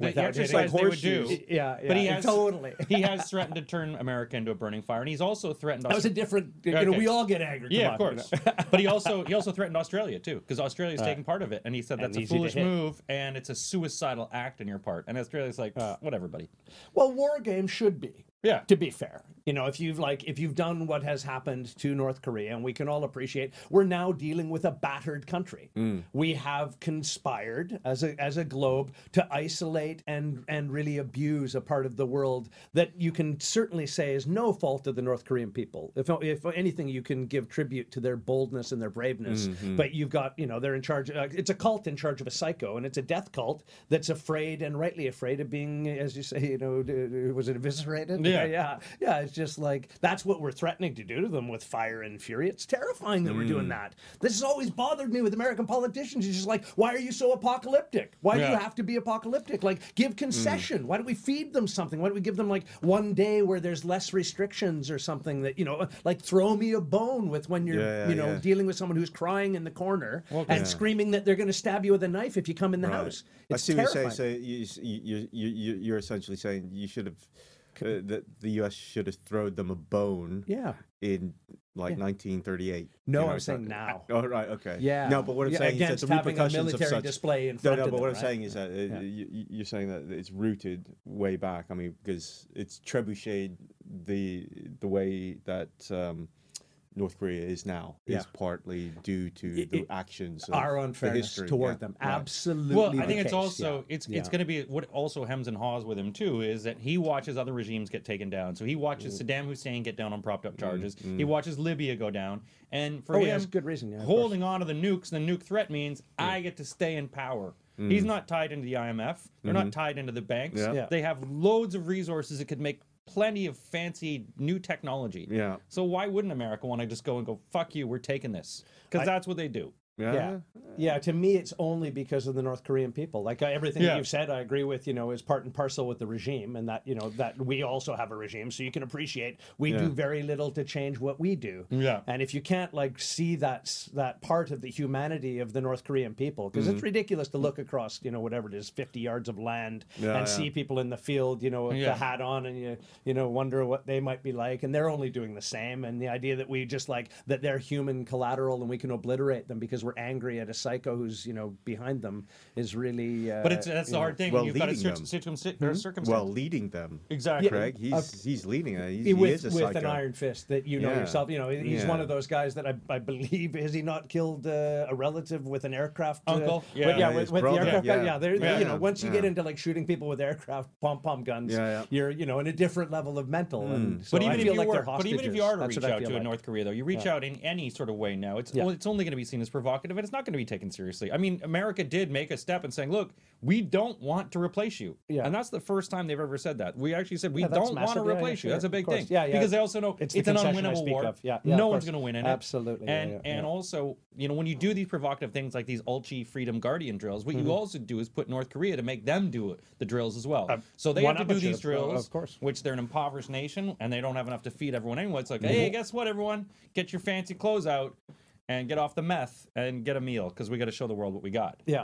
without exercise they would do. horseshoes. Yeah, But he has totally. he has threatened to turn America into a burning fire, and he's also threatened. That was a different. You know, Okay. we all get angry. Yeah, Come of on, course. But he also threatened Australia too, because Australia's taking part of it, and he said that's a easy to foolish hit. move and it's a suicidal act on your part. And Australia's like, whatever, buddy. Well, war games should be. Yeah. To be fair, you know, if you've done what has happened to North Korea, and we can all appreciate, we're now dealing with a battered country. We have conspired as a globe to isolate and really abuse a part of the world that you can certainly say is no fault of the North Korean people. If anything, you can give tribute to their boldness and their braveness. But you've got, you know, they're in charge. It's a cult in charge of a psycho, and it's a death cult that's afraid and rightly afraid of being, as you say, you know, was it eviscerated? Yeah. It's just like that's what we're threatening to do to them with fire and fury. It's terrifying that we're doing that. This has always bothered me with American politicians. It's just like, why are you so apocalyptic? Why do you have to be apocalyptic? Like, give concession. Why don't we feed them something? Why don't we give them like one day where there's less restrictions or something that, you know, like throw me a bone with when you're dealing with someone who's crying in the corner and screaming that they're going to stab you with a knife if you come in the house. I It's see what terrifying. you're saying. So you're essentially saying you should have that the U.S. should have thrown them a bone. Yeah. In like 1938. No, You know, I'm it's saying not- now. Oh, right, okay. Yeah. No, but what I'm saying is against that the having a repercussions military of such display in No, front no, of but them, what I'm right? saying is that you're saying that it's rooted way back. I mean, because it's trebucheted the way that North Korea is now is partly due to the actions of our the unfairness history. toward Yeah. them. Right. Absolutely. Well, I the think it's case, also yeah. it's going to be what also hems and haws with him too is that he watches other regimes get taken down. So he watches Saddam Hussein get down on propped up charges. He watches Libya go down, and for him, that's good reason. Yeah, of holding on to the nukes, the nuke threat means I get to stay in power. He's not tied into the IMF. They're not tied into the banks. Yeah. Yeah. They have loads of resources that could make plenty of fancy new technology. Yeah. So why wouldn't America want to just go and go, fuck you, we're taking this? Because that's what they do. Yeah, to me, it's only because of the North Korean people. Like everything that Yeah. you've said, I agree with. You know, is part and parcel with the regime, and that that we also have a regime. So you can appreciate we do very little to change what we do. Yeah. And if you can't like see that part of the humanity of the North Korean people, because it's ridiculous to look across, you know, whatever it is, 50 yards of land and see people in the field, you know, with the hat on, and you know wonder what they might be like, and they're only doing the same. And the idea that we just like that they're human collateral and we can obliterate them because we're angry at a psycho who's, you know, behind them is really. But that's the hard thing. well, You've got a leading them. circumstance. Well, leading them. Exactly. Craig, he's leading it. He with is a psycho. an iron fist that you know Yeah. yourself. You know, he's Yeah. one of those guys that I believe has he not killed a relative with an aircraft Uncle? With, Yeah. with His the brother. aircraft. Yeah. Yeah, they're, Yeah. you know, once you get Yeah. into like shooting people with aircraft pom guns, Yeah. you're you know in a different level of mental. And so But even I if feel you like were, they're but hostages. even if you are to That's reach what I out feel to like. North Korea, though, you reach out in any sort of way now. It's only going to be seen as provocative, and it's not going to be taken seriously. I mean, America did make a step in saying, "Look, we don't want to replace you," and that's the first time they've ever said that. We actually said we that's don't want to massive. Yeah, replace you. sure. That's a big Of course. thing. Yeah, yeah. Because they also know It's it's the an concession I unwinnable speak war. of. Yeah, no of one's course. going to win in it. Absolutely. And also, you know, when you do these provocative things like these Ulchi Freedom Guardian drills, what you also do is put North Korea to make them do the drills as well. So they one have to do amateur, these drills, of course. which they're an impoverished nation and they don't have enough to feed everyone anyway. It's like, hey, guess what, everyone? Get your fancy clothes out and get off the meth and get a meal because we got to show the world what we got. Yeah.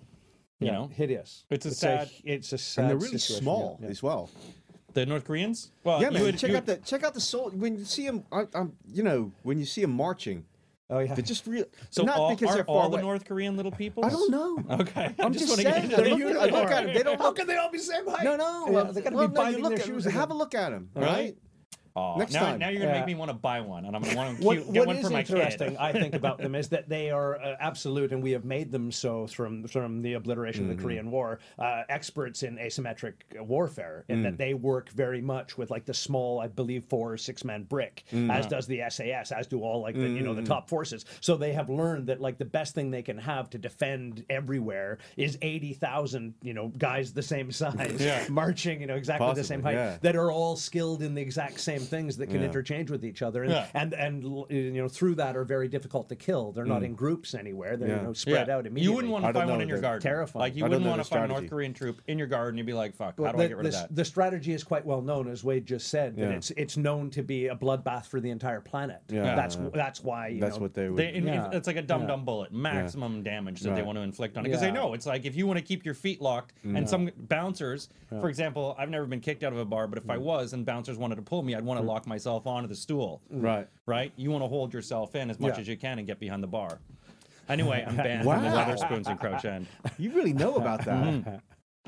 You know, hideous. it's a sad. It's a sad. And they're really situation, small yeah. as well. The North Koreans. Well, Yeah, you man. would- check you- out the soul when you see them. You know, when you see them marching, Oh yeah. they're just real. So not all, because are they're far all away. the North Korean little people? I don't know. Okay, I'm just wanna get saying. into They the look, uniform. I look at them. They don't How look. can they all be the same height? No, no. Yeah, they got to well, be no, biting you look their at, shoes. Have a look at them. Right? Right? Oh, Next now, time. now you're gonna Yeah. make me want to buy one, and I'm gonna want to What get one is for my interesting, kid. I think, about them is that they are absolute, and we have made them so from the obliteration Mm-hmm. of the Korean War, experts in asymmetric warfare, in that they work very much with like the small, I believe, 4 or 6 man brick, as does the SAS, as do all like the you know the top forces. So they have learned that like the best thing they can have to defend everywhere is 80,000 you know guys the same size Yeah. marching you know exactly the same height Possibly, yeah. that are all skilled in the exact same things that can Yeah. interchange with each other, and, Yeah. and you know, through that are very difficult to kill. They're not in groups anywhere. They're Yeah. you know, spread out immediately. You wouldn't want I to don't find one know in your the- garden. Terrifying. Like you I don't wouldn't know want the to find a North strategy. Korean troop in your garden. You'd be like, fuck, how Well, do I get rid of that? The strategy is quite well known, as Wade just said. That Yeah. it's known to be a bloodbath for the entire planet. Yeah. That's why. You That's know, what they would. Yeah. It's like a dumb bullet, maximum damage that they Right. want to inflict on it. Because they Yeah. know it's like if you want to keep your feet locked, and some bouncers, for example, I've never been kicked out of a bar, but if I was and bouncers wanted to pull me, I'd want to lock myself onto the stool. Right. Right? You want to hold yourself in as much Yeah. as you can and get behind the bar. Anyway, I'm banned from the Wow. Weatherspoons in Crouch End. You really know about that.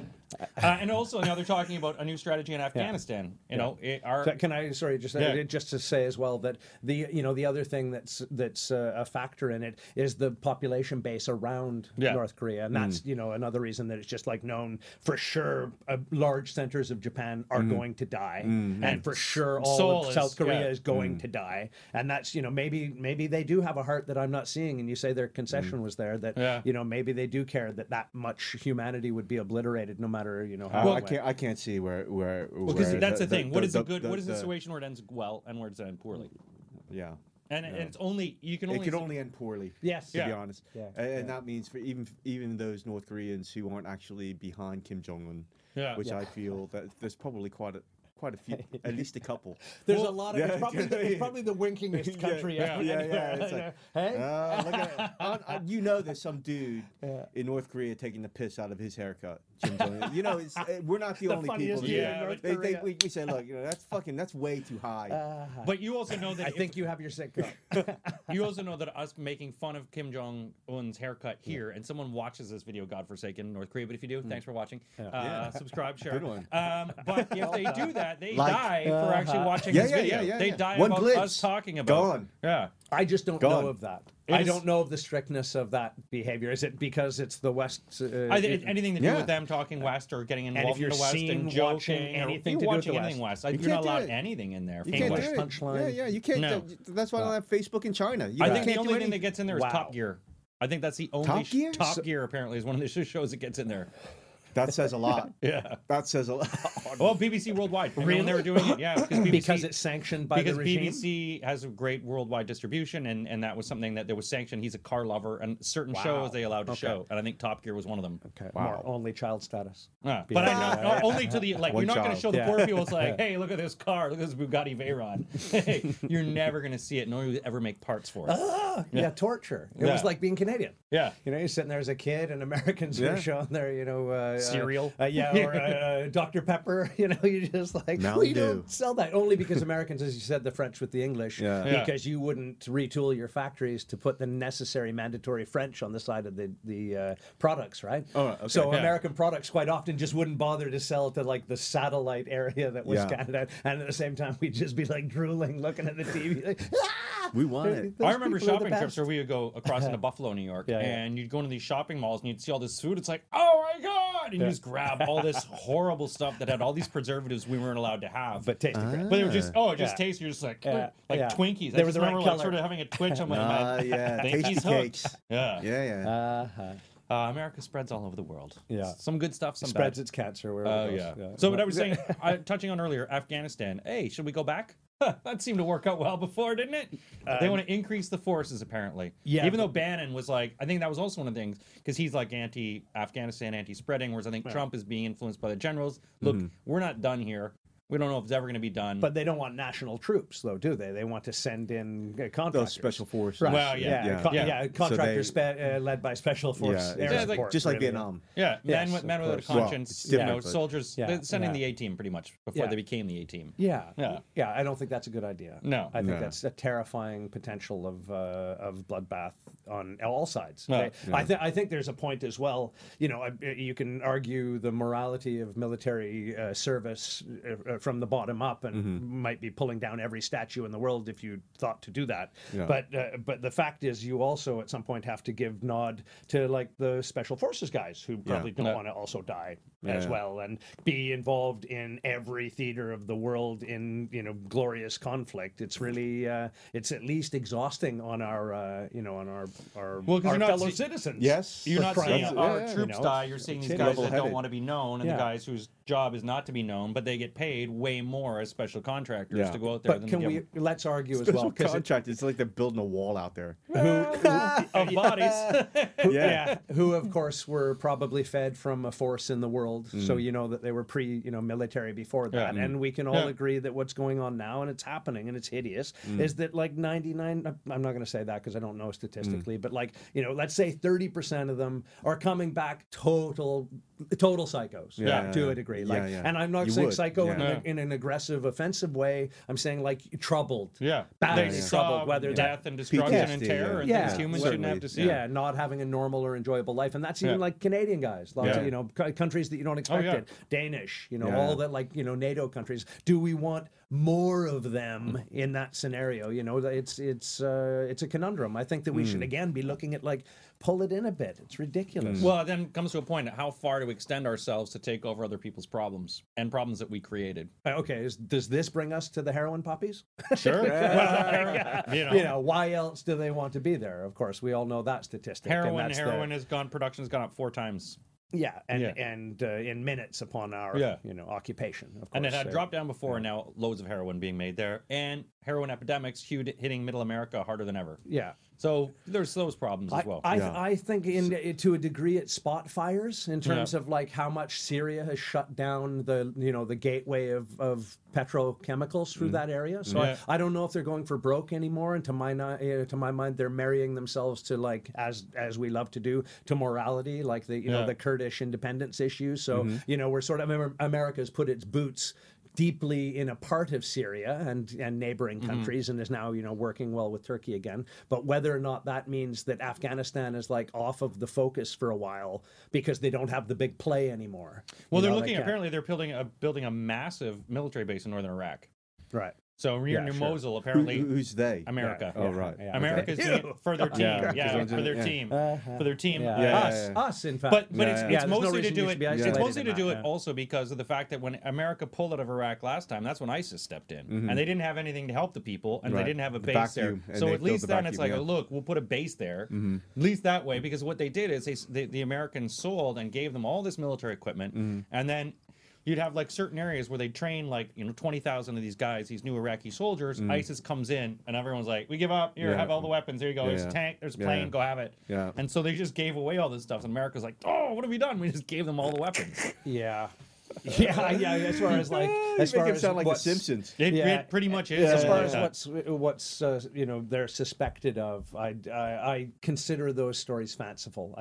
And also now they're talking about a new strategy in Afghanistan. You know, Can I just to say as well that the other thing that's a factor in it is the population base around North Korea, and that's another reason that it's just like known for sure large centers of Japan are going to die, and for sure all Seoul of is- South Korea yeah. is going to die, and that's maybe they do have a heart that I'm not seeing, and you say their concession was there that maybe they do care that much humanity would be obliterated no matter how it went. I can't see where. Well, because that's the thing. What is the good? What is the situation where it ends well and where it's end poorly? Yeah. And it's only you can only It could only end poorly. Yes. To Yeah. be honest. Yeah. And that means for even those North Koreans who aren't actually behind Kim Jong Un, Yeah. which Yeah. I feel that there's probably quite a few, at least a couple. There's a lot of. yeah, It's probably the winkingest country. Yeah. ever. It's like, Hey? look at there's some dude in North Korea taking the piss out of his haircut. Kim Jong-un. We're not the only funniest people. dude in Yeah, North They Korea. we say, look, that's way too high. But you also know that I think you have your sitcom. you also know that us making fun of Kim Jong Un's haircut here, and someone watches this video, godforsaken in North Korea. But if you do, thanks for watching. Subscribe, share. Good one. But if they do that, they Like- die for actually watching Yeah, this yeah, video. yeah, They yeah. die One about glimpse. us talking about. Gone. Yeah. I just don't Gone. know of that. It I is- don't know of the strictness of that behavior. Is it because it's the West? I think anything to do Yeah. with them talking West or getting involved if you're in the West seen and watching joking, anything or to do with watching the anything West, You you're not can't do allowed it. anything in there. You from can't West. do it. Punchline. Yeah, you can't. No. That's why I don't have Facebook in China. You I can't think the do only thing any- that gets in there is Wow. Top Gear. I think that's the only Top Gear? Top Gear apparently is one of the shows that gets in there. That says a lot. Yeah. That says a lot. Well, BBC Worldwide. Really? When they were doing it, yeah, because it's sanctioned by because the regime. BBC has a great worldwide distribution, and that was something that there was sanctioned. He's a car lover, and certain shows they allowed to show, and I think Top Gear was one of them. Okay. Wow. More only child status. Yeah. But not only to the like, One you're not going to child. show the Yeah. poor people. It's like, hey, look at this car, look at this Bugatti Veyron. Hey, you're never going to see it. No one would ever make parts for it. Yeah, torture. It Yeah. was like being Canadian. Yeah. You're sitting there as a kid, and Americans Yeah. are showing their, Cereal. or Dr. Pepper. You're just like, Mountain we Dew. don't sell that. Only because Americans, as you said, the French with the English, Yeah. Yeah. because you wouldn't retool your factories to put the necessary mandatory French on the side of the products, right? Oh, okay. So Yeah. American products quite often just wouldn't bother to sell to like the satellite area that was Yeah. Canada, and at the same time we'd just be like drooling, looking at the TV, like, ah! We want it. Those I remember people are the shopping trips best. where we would go across into Buffalo, New York, Yeah, yeah. and you'd go into these shopping malls and you'd see all this food. It's like, oh my god! And you just grab all this horrible stuff that had all these preservatives we weren't allowed to have. But tasted great. But they were just, it just Yeah. tastes. You're just like, Yeah, like yeah. Twinkies. They I were just the right remember like color. sort of having a twitch on my Yeah. Twinkies Tasty hooked. cakes. Yeah. Yeah. America spreads all over the world. Yeah. Some good stuff, some Spreads bad. its cancer wherever Oh it yeah. goes. So what I was saying, touching on earlier, Afghanistan. Hey, should we go back? That seemed to work out well before, didn't it? They want to increase the forces, apparently. Yeah, Even though Bannon was like, I think that was also one of the things because he's like anti-Afghanistan, anti-spreading, whereas I think Trump is being influenced by the generals. Look, we're not done here. We don't know if it's ever going to be done. But they don't want national troops, though, do they? They want to send in contractors. Those special forces. Right. Well, yeah. Yeah, contractors So led by special force. Yeah, air yeah, like- support, just like really. Vietnam. yeah, Yes, men of without a course. Well, conscience, it's you know, different, but- soldiers Yeah, they're sending yeah. the A-team pretty much before Yeah. they became the A-team. Yeah, Yeah. I don't think that's a good idea. No. I think No. that's a terrifying potential of bloodbath on all sides. No. I think there's a point as well. You know, you can argue the morality of military service from the bottom up, and might be pulling down every statue in the world if you thought to do that. Yeah. But the fact is, you also at some point have to give nod to like the special forces guys who probably don't Yeah. want to also die as Yeah. well and be involved in every theater of the world in glorious conflict. It's really it's at least exhausting on our Well, 'cause our you're not fellow see- citizens. Yes. You're for not crying seeing out our loud, you troops know? die. You're seeing these It's guys that level-headed. don't want to be known, and Yeah. the guys whose job is not to be known, but they get paid way more as special contractors Yeah. to go out there. But than can the we let's argue as Special well because contract. It's like they're building a wall out there. of bodies. who of course were probably fed from a force in the world, so you know that they were military before that. Yeah. And we can all agree that what's going on now, and it's happening and it's hideous, is that like 99, I'm not going to say that because I don't know statistically, but like, you know, let's say 30% of them are coming back total psychos to a degree. Like, and I'm not You saying would, psycho yeah. in an aggressive, offensive way. I'm saying like troubled. Yeah, Badly they troubled, saw whether death that and destruction and PTSD, terror and yeah. things humans Certainly. shouldn't have to see. yeah, not having a normal or enjoyable life, and that's even Yeah. like Canadian guys, lots Yeah. of, you know, countries that you don't expect yeah. it, Danish, you know, Yeah. all that, like, you know, NATO countries. Do we want more of them in that scenario? You know, it's a conundrum. I think that we should again be looking at like pull it in a bit. It's ridiculous. Well, it then comes to a point: how far do we extend ourselves to take over other people's problems and problems that we created? Okay, does this bring us to the heroin puppies? Sure. You know, why else do they want to be there? Of course, we all know that statistic. and Heroin that's production has gone up 4 times. Yeah, and Yeah. in minutes upon our Yeah. you know occupation. Of course, And it had dropped down before, and now loads of heroin being made there, and heroin epidemics hitting Middle America harder than ever. Yeah. So there's those problems as well. I think to a degree it's spot fires in terms Yeah. of like how much Syria has shut down the gateway of petrochemicals through that area. So Yeah. I don't know if they're going for broke anymore. And to my mind, they're marrying themselves to like as we love to do to morality, like the you know the Kurdish independence issue. So you know we're sort of America's put its boots deeply in a part of Syria and neighboring countries and is now, you know, working well with Turkey again. But whether or not that means that Afghanistan is like off of the focus for a while because they don't have the big play anymore. Well, You they're know, looking. like, Apparently, they're building a massive military base in northern Iraq. right. So near Yeah, New sure. Mosul, apparently, Who's they? America. Oh, right. Yeah. America's doing it for their team. Yeah, Yeah, because for their yeah. team. For their team. Yeah. Us, in fact. But Yeah, it's, yeah. it's Yeah, there's no mostly to reason do you it. should be It's isolated mostly in to that, do it yeah. also because of the fact that when America pulled out of Iraq last time, that's when ISIS stepped in, and they didn't have anything to help the people, and they Right. didn't have a The base vacuum, there. and So they at least filled the then it's like, vacuum, oh, look, we'll put a base there, at least that way, because what they did is the Americans sold and gave them all this military equipment, and then you'd have like certain areas where they train like 20,000 of these guys, these new Iraqi soldiers. ISIS comes in and everyone's like, we give up. Here, Yeah. have all the weapons. Here you go. There's a Yeah. tank. There's a Yeah. plane. Go have it. Yeah. And so they just gave away all this stuff. And America's like, oh, what have we done? We just gave them all the weapons. yeah. Yeah. As far as like, You as make far him as sound like The what's- Simpsons. It pretty much is. As something far like as that. what's you know they're suspected of, I consider those stories fanciful.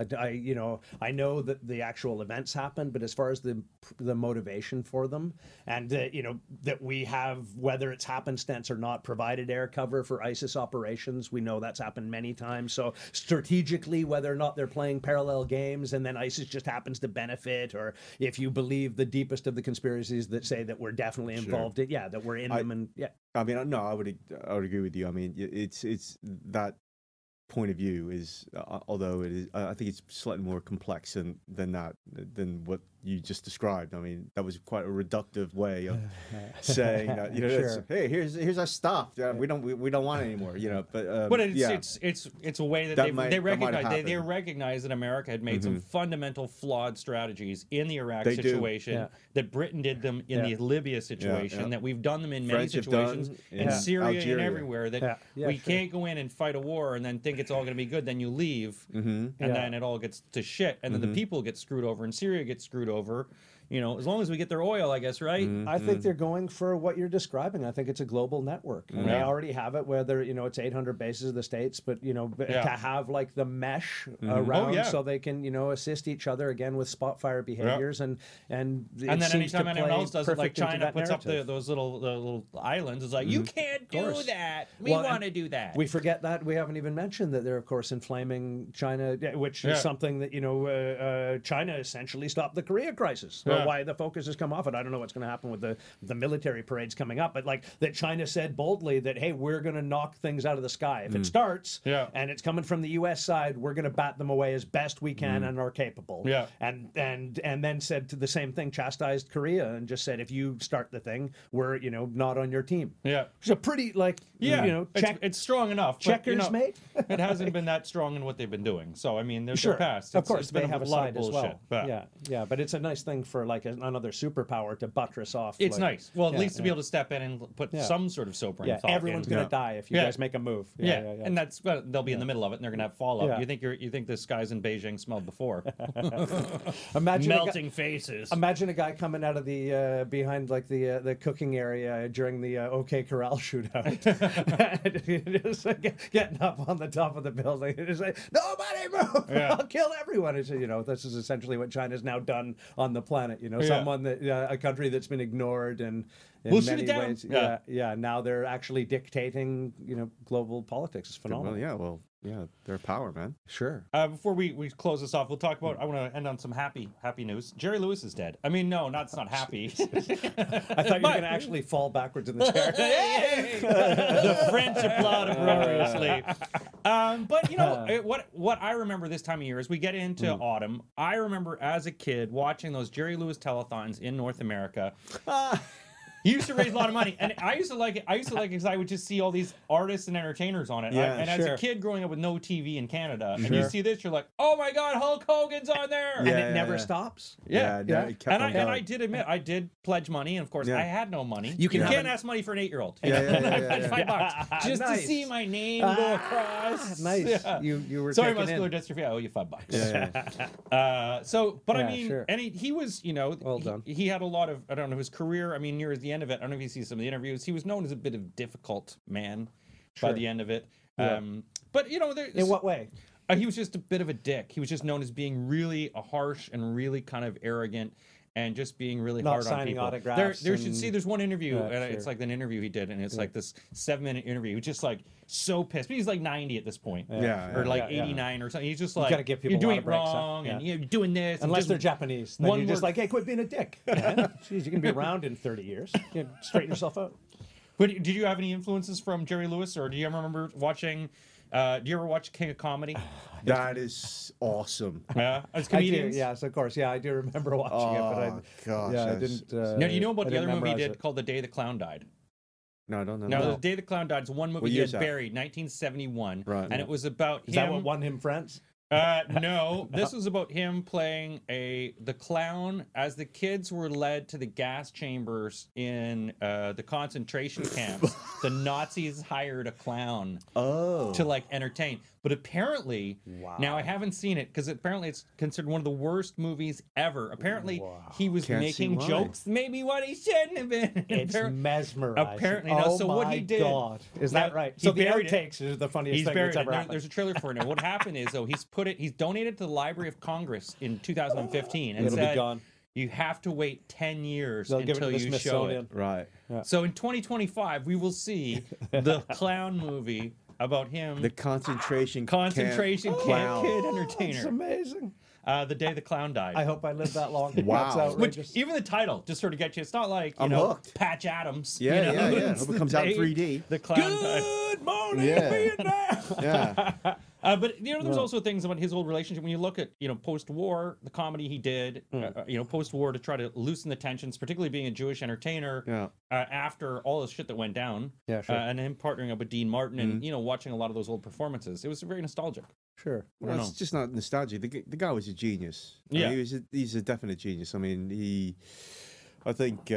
I know that the actual events happened, but as far as the motivation for them, and that we have, whether it's happenstance or not, provided air cover for ISIS operations. We know that's happened many times. So strategically, whether or not they're playing parallel games, and then ISIS just happens to benefit, or if you believe the deepest of the conspiracies that say that we're definitely involved, that we're in them, and I mean, no, I would agree with you. I mean, it's that point of view is, although it is, I think it's slightly more complex than what you just described. I mean, that was quite a reductive way of saying that. Sure. Hey, here's our stuff. We don't want it anymore. But it's a way that That might they have recognize happened. they recognize that America had made some fundamental flawed strategies in the Iraq They do. situation, Yeah. that Britain did them in the Libya situation, yeah. that we've done them in many French have situations done in in Syria and Algeria. everywhere, that Yeah, we sure. can't go in and fight a war and then think it's all going to be good, then you leave, and Yeah. then it all gets to shit, and then the people get screwed over and Syria gets screwed over. As long as we get their oil, I guess, right? I think they're going for what you're describing. I think it's a global network, and they Yeah. already have it. Whether it's 800 bases of the states, but to have like the mesh around, Oh, yeah. so they can assist each other again with spot fire behaviors, and And it then seems anytime to anyone play else does it, like perfect into China that puts up narrative. those little islands, it's like, you can't do course. that. We Well, want to do that. We forget that. We haven't even mentioned that they're, of course, inflaming China, which Yeah. is something that China essentially stopped the Korea crisis. Yeah. why the focus has come off it. I don't know what's going to happen with the military parades coming up, but like that China said boldly that, hey, we're going to knock things out of the sky. If it starts and it's coming from the U.S. side, we're going to bat them away as best we can and are capable. Yeah. And then said to the same thing, chastised Korea and just said, if you start the thing, we're, not on your team. Yeah. So pretty it's strong enough. Checkers, mate. It hasn't been that strong in what they've been doing. So I mean, they're past. Of course, it's been they have a lot side of as bullshit. well. Yeah, but it's a nice thing for like another superpower to buttress off. It's nice. Well, at least to be able to step in and put some sort of sobering thought. Everyone's going to die if you guys make a move. And that's they'll be in the middle of it, and they're going to have fallout. You think this guy's in Beijing smelled before? Imagine melting faces. Imagine a guy coming out of the behind like the cooking area during the OK Corral shootout, just like, getting up on the top of the building and just like, nobody move! I'll kill everyone. It's, this is essentially what China's now done on the planet. Someone that a country that's been ignored and in many ways. Now they're actually dictating global politics. It's phenomenal. They're power, man. Sure. Before we close this off, we'll talk about. I want to end on some happy news. Jerry Lewis is dead. I mean, no, it's not happy. I thought you were going to actually fall backwards in the chair. The French applaud uproariously. But what I remember this time of year as we get into autumn, I remember as a kid watching those Jerry Lewis telethons in North America. He used to raise a lot of money, and I used to like it. Because I would just see all these artists and entertainers on it. As a kid growing up with no TV in Canada, and you see this, you're like, "Oh my God, Hulk Hogan's on there!" And it never stops. And I did admit, I did pledge money, and of course, I had no money. You can't ask money for an 8-year-old. $5 just to see my name go across. Nice. You were sorry, muscular dystrophy. I owe you $5. And he was, well done. He had a lot of, I don't know, his career. I mean, near the end of it, I don't know if you see some of the interviews. He was known as a bit of a difficult man by the end of it. But in what way? He was just a bit of a dick. He was just known as being really harsh and really kind of arrogant. And just being really hard on people. Autographs. There's one interview, it's like an interview he did, and it's like this 7-minute interview. He's just like so pissed. But he's like 90 at this point, or like 89 or something. He's just like, you're doing it wrong, and you're doing this. Unless they're Japanese, then you're just like, hey, quit being a dick. Jeez, you can be around in 30 years. You straighten yourself out. But did you have any influences from Jerry Lewis, or do you ever remember watching? Do you ever watch King of Comedy? That is awesome. Yeah, as comedians. Yes, of course. Yeah, I do remember watching it, but I didn't. Now, do you know about the other movie he did called The Day the Clown Died? No, I don't know. No, The Day the Clown Died is one movie he had buried, 1971, and it was about him. Is that what won him friends? No, this was about him playing the clown as the kids were led to the gas chambers in the concentration camps. The Nazis hired a clown to like entertain. But apparently, now I haven't seen it because apparently it's considered one of the worst movies ever. Apparently, he was making jokes, maybe what he shouldn't have been. It's mesmerizing. Apparently, no. So what he did? God. Is that right? So the outtakes is the funniest thing that's ever happened. There's a trailer for it now. What happened is, though, he's donated to the Library of Congress in 2015 and said, you have to wait 10 years until you show it. Right. Yeah. So in 2025, we will see the clown movie about him. The concentration camp kid entertainer. That's amazing. The Day the Clown Died. I hope I live that long. Wow. That's outrageous. Which, even the title just sort of gets you. It's not like, hooked. Patch Adams. Yeah. Hope it comes out in 3D. The Clown Died. Good morning, Vietnam. Yeah. But there's also things about his old relationship. When you look at post-war, the comedy he did, post-war to try to loosen the tensions, particularly being a Jewish entertainer. After all the shit that went down, and him partnering up with Dean Martin and watching a lot of those old performances, it was very nostalgic. Sure. Well, it's just not nostalgia. The guy was a genius. Yeah, I mean, he's a definite genius. I mean, I think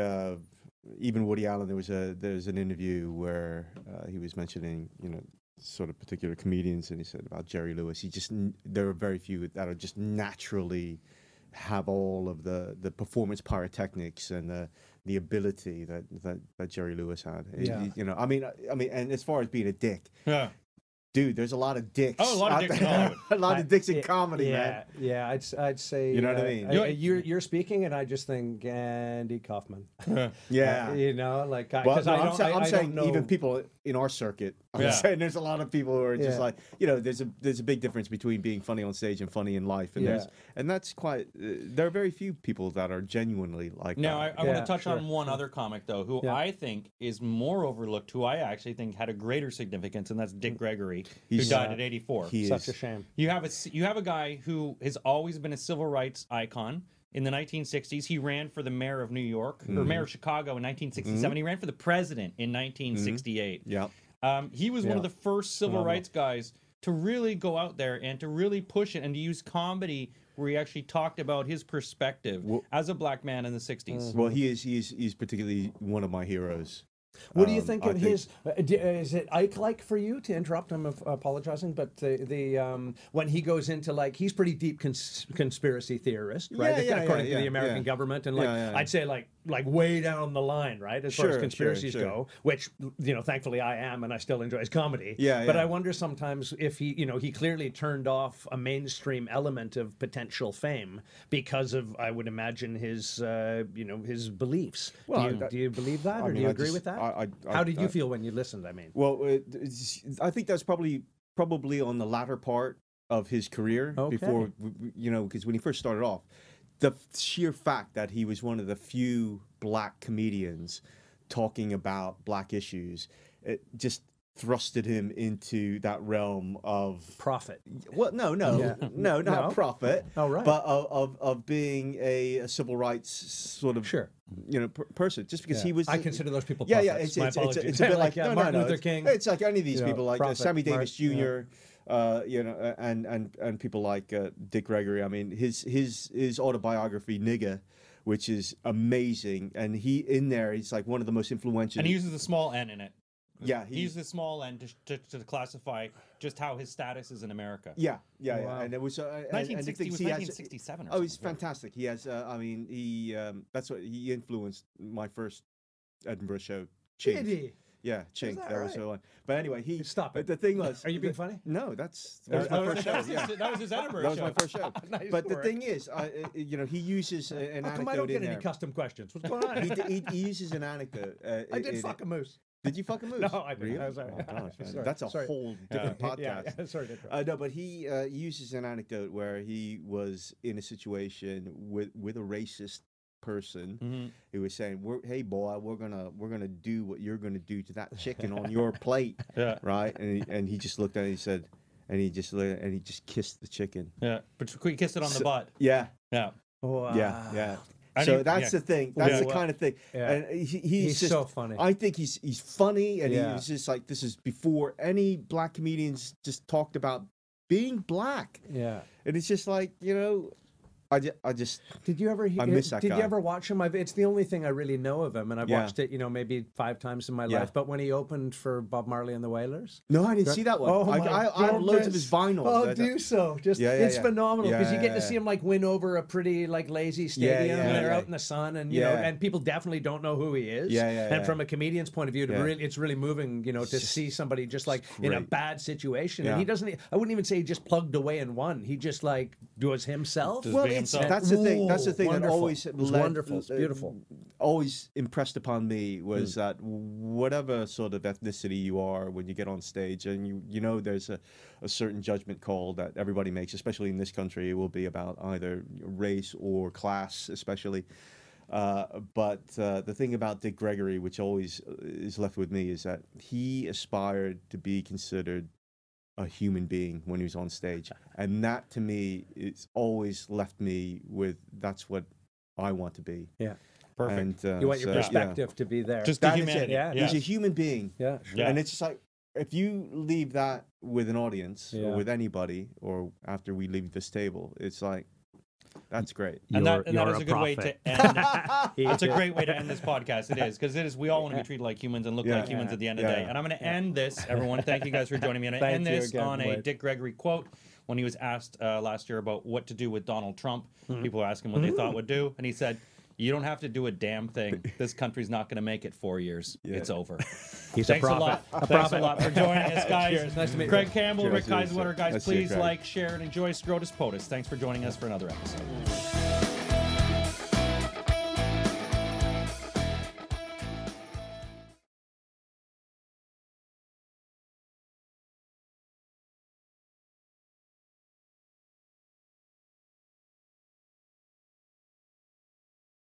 even Woody Allen. There's an interview where he was mentioning sort of particular comedians, and he said about Jerry Lewis. There are very few that are just naturally have all of the performance pyrotechnics and the ability that Jerry Lewis had. Yeah. I mean, and as far as being a dick. Yeah. Dude, there's a lot of dicks. Oh, a lot of dicks in Hollywood. A lot of dicks in comedy, man. Yeah, I'd say. You know what I mean? You're speaking, and I just think Andy Kaufman. Yeah. like because I'm saying know. even people in our circuit I'm Yeah. saying there's a lot of people who are just Yeah. like, you know, there's a big difference between being funny on stage and funny in life, and that's quite. There are very few people that are genuinely like Now, that. I want Yeah, to touch sure. on one other comic, though, who Yeah. I think is more overlooked, who I actually think had a greater significance, and that's Dick Gregory, who He's- died at 84. He Such is. a shame. You have a guy who has always been a civil rights icon. In the 1960s, he ran for the mayor of New York, or mayor of Chicago in 1967. He ran for the president in 1968. Yeah. He was one of Yeah. the first civil Phenomenal. rights guys to really go out there and to really push it and to use comedy where he actually talked about his perspective as a black man in the 60s. Well, he's particularly one of my heroes. What do you think I of his? Is it Ike-like for you to interrupt? I'm apologizing, but when he goes into like he's pretty deep conspiracy theorist, right? According to the American government, and like I'd say like way down the line, right? As far as conspiracies go, which thankfully I am, and I still enjoy his comedy. But I wonder sometimes if he clearly turned off a mainstream element of potential fame because of, I would imagine, his his beliefs. Well, do you believe that, I or do mean, you I agree just- with that? I- How did you feel when you listened? I mean, Well, I think that's probably on the latter part of his career before, because when he first started off, the sheer fact that he was one of the few black comedians talking about black issues, it just thrusted him into that realm of profit. well, no, not profit. Oh, right. But of being a civil rights sort of person, just because he was. I consider those people. Yeah, prophets. yeah, My it's apologies. a bit like Martin Luther King. It's like any of these people, like prophet, Sammy Davis Jr. Martin. And people like Dick Gregory. I mean, his autobiography, Nigga, which is amazing, and he's like one of the most influential. And he uses a small N in it. Yeah, he uses a small N to classify just how his status is in America. Yeah, Wow. and it was 1960 was 1967. Oh, he's fantastic. He has. I mean, that's what he influenced my first Edinburgh show. Chink. Did he? Yeah, Chink. that That was right? so. But anyway, Stop it. The thing was, Are you being funny? No, that was my first show. Yeah. That was his Edinburgh That was show. my first show. Nice But the work. thing is, he uses an How come I anecdote don't get in any there. custom questions? What's going on? He uses an anecdote. I did fuck a moose. Did you fucking move? No, I didn't. Really? I'm sorry. Oh, gosh, man. Sorry. That's a Sorry. whole different podcast. Yeah, sorry to interrupt. No, but he uses an anecdote where he was in a situation with a racist person who was saying, "Hey, boy, we're gonna do what you're gonna do to that chicken on your plate." Yeah. Right. And he just looked at it. And he said, and he just kissed the chicken. Yeah, but quick, kiss it on the butt. Yeah. Yeah. Wow. Yeah. I So need- that's yeah. the thing. That's the Yeah. kind of thing. Yeah. And he's He's just so funny. I think he's funny, and Yeah. he's just like, this is before any black comedians just talked about being black, Yeah. and it's just like I just Did you ever? I miss that Did guy. you ever watch him? It's the only thing I really know of him, and I've Yeah. watched it, maybe 5 times in my Yeah. life. But when he opened for Bob Marley and the Wailers, no, I didn't see that one. Oh I have loads of his vinyl. Oh, do so. Just Yeah, it's yeah. phenomenal because you get Yeah. to see him like win over a pretty like lazy stadium, yeah, and they're yeah. out in the sun, and Yeah. and people definitely don't know who he is. Yeah, yeah, And yeah. from a comedian's point of view, Yeah. it's really moving, to see somebody just like in a great. bad situation, Yeah. and he doesn't. I wouldn't even say he just plugged away and won. He just like was himself. Just Well, be it's, himself. that's the thing. That's the thing that Wonderful. always It was led- wonderful. It's beautiful. Always impressed upon me was that whatever sort of ethnicity you are when you get on stage, and you know there's a certain judgment call that everybody makes, especially in this country, it will be about either race or class, especially. But the thing about Dick Gregory, which always is left with me, is that he aspired to be considered a human being when he was on stage, and that to me it's always left me with that's what I want to be. Yeah. Perfect. And, You want your so, perspective to be there. Just the That is humanity. it. Yeah. He's a human being, yeah. Yeah. and it's just like if you leave that with an audience Yeah. or with anybody, or after we leave this table, it's like that's great. And that You're is a good way prophet. to end. It's a great way to end this podcast. It is because we all want to be treated like humans and look Yeah. like humans at the end of the day. Yeah. And I'm going to end this, everyone. Thank you guys for joining me. I'm going to Thank end you this again, on a Wade. Dick Gregory quote when he was asked last year about what to do with Donald Trump. People were asking what they thought would do, and he said, "You don't have to do a damn thing. This country's not going to make it 4 years. It's over." He's Thanks a a prophet. lot. Thanks a lot for joining us, guys. Cheers. Nice to meet you. Craig Campbell, Cheers. Rick Kaiserwetter, guys. Nice to see you, Please Craig. like, share, and enjoy Scrotus POTUS. Thanks for joining us for another episode.